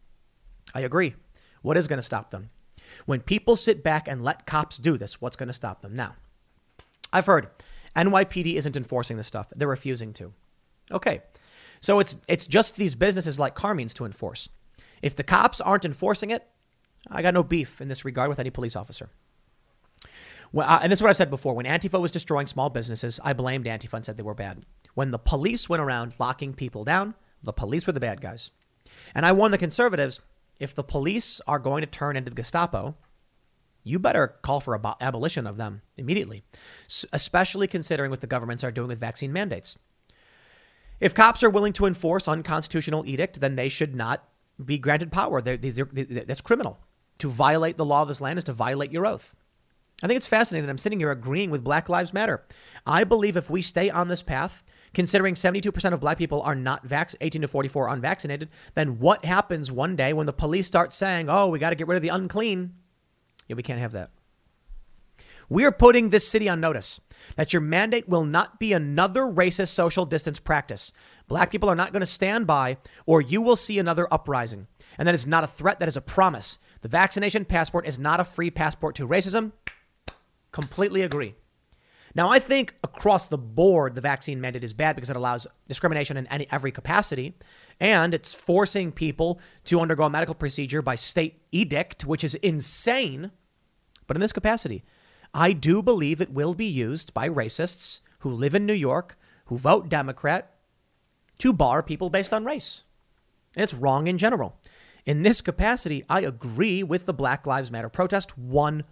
I agree. What is going to stop them? When people sit back and let cops do this, what's going to stop them? Now, I've heard NYPD isn't enforcing this stuff. They're refusing to. Okay. So it's just these businesses like Carmene's to enforce. If the cops aren't enforcing it, I got no beef in this regard with any police officer. Well, and this is what I've said before. When Antifa was destroying small businesses, I blamed Antifa and said they were bad. When the police went around locking people down, the police were the bad guys. And I warned the conservatives, if the police are going to turn into the Gestapo, you better call for abolition of them immediately, especially considering what the governments are doing with vaccine mandates. If cops are willing to enforce unconstitutional edict, then they should not be granted power. That's criminal. To violate the law of this land is to violate your oath. I think it's fascinating that I'm sitting here agreeing with Black Lives Matter. I believe if we stay on this path, considering 72% of black people are not 18 to 44 unvaccinated, then what happens one day when the police start saying, oh, we got to get rid of the unclean? Yeah, we can't have that. We are putting this city on notice that your mandate will not be another racist social distance practice. Black people are not going to stand by, or you will see another uprising. And that is not a threat. That is a promise. The vaccination passport is not a free passport to racism. Completely agree. Now, I think across the board, the vaccine mandate is bad because it allows discrimination in every capacity. And it's forcing people to undergo a medical procedure by state edict, which is insane. But in this capacity, I do believe it will be used by racists who live in New York, who vote Democrat, to bar people based on race. And it's wrong in general. In this capacity, I agree with the Black Lives Matter protest 100%.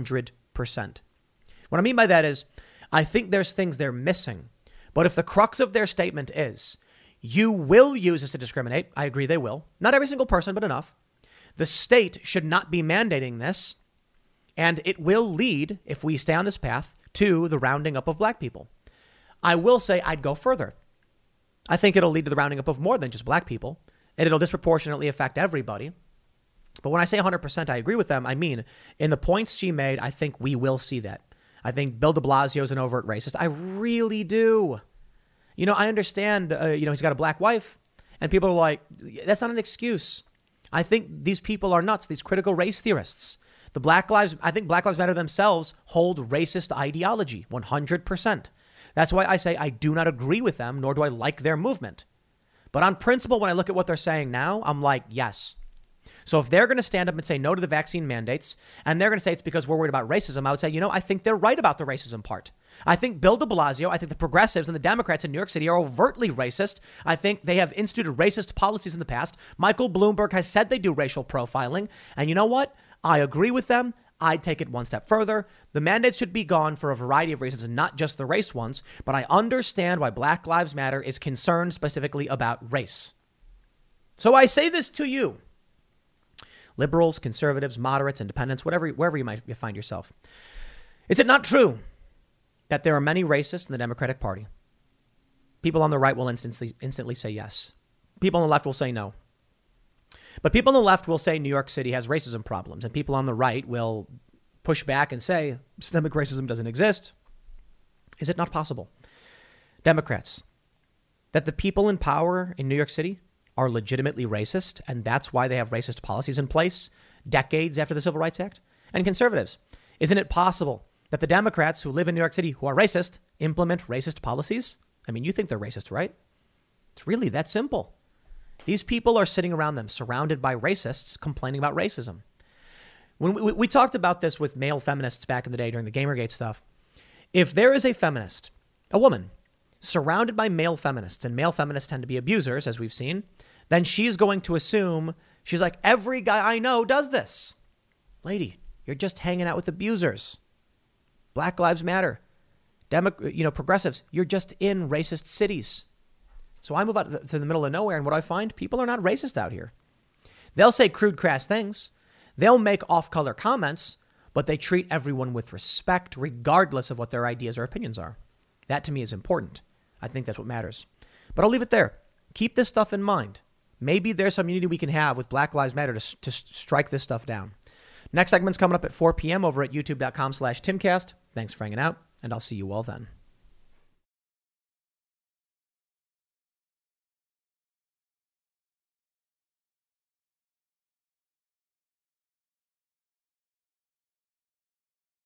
What I mean by that is, I think there's things they're missing. But if the crux of their statement is, you will use this to discriminate, I agree they will. Not every single person, but enough. The state should not be mandating this. And it will lead, if we stay on this path, to the rounding up of black people. I will say I'd go further. I think it'll lead to the rounding up of more than just black people. And it'll disproportionately affect everybody. But when I say 100% I agree with them, I mean, in the points she made, I think we will see that. I think Bill de Blasio is an overt racist. I really do. You know, I understand, he's got a black wife. And people are like, that's not an excuse. I think these people are nuts, these critical race theorists. I think Black Lives Matter themselves hold racist ideology, 100%. That's why I say I do not agree with them, nor do I like their movement. But on principle, when I look at what they're saying now, I'm like, yes. So if they're going to stand up and say no to the vaccine mandates, and they're going to say it's because we're worried about racism, I would say, I think they're right about the racism part. I think Bill de Blasio, I think the progressives and the Democrats in New York City are overtly racist. I think they have instituted racist policies in the past. Michael Bloomberg has said they do racial profiling. And you know what? I agree with them. I'd take it one step further. The mandates should be gone for a variety of reasons, and not just the race ones. But I understand why Black Lives Matter is concerned specifically about race. So I say this to you, liberals, conservatives, moderates, independents, wherever you might find yourself. Is it not true that there are many racists in the Democratic Party? People on the right will instantly say yes. People on the left will say no. But people on the left will say New York City has racism problems, and people on the right will push back and say systemic racism doesn't exist. Is it not possible, Democrats, that the people in power in New York City are legitimately racist, and that's why they have racist policies in place decades after the Civil Rights Act? And conservatives, isn't it possible that the Democrats who live in New York City who are racist implement racist policies? I mean, you think they're racist, right? It's really that simple. These people are sitting around them, surrounded by racists, complaining about racism. When we talked about this with male feminists back in the day during the Gamergate stuff. If there is a feminist, a woman, surrounded by male feminists, and male feminists tend to be abusers, as we've seen, then she's going to assume, she's like, every guy I know does this. Lady, you're just hanging out with abusers. Black Lives Matter. Progressives, you're just in racist cities. So I move out to the middle of nowhere, and what I find, people are not racist out here. They'll say crude, crass things. They'll make off-color comments, but they treat everyone with respect, regardless of what their ideas or opinions are. That, to me, is important. I think that's what matters. But I'll leave it there. Keep this stuff in mind. Maybe there's some unity we can have with Black Lives Matter to strike this stuff down. Next segment's coming up at 4 p.m. over at youtube.com/Timcast. Thanks for hanging out, and I'll see you all then.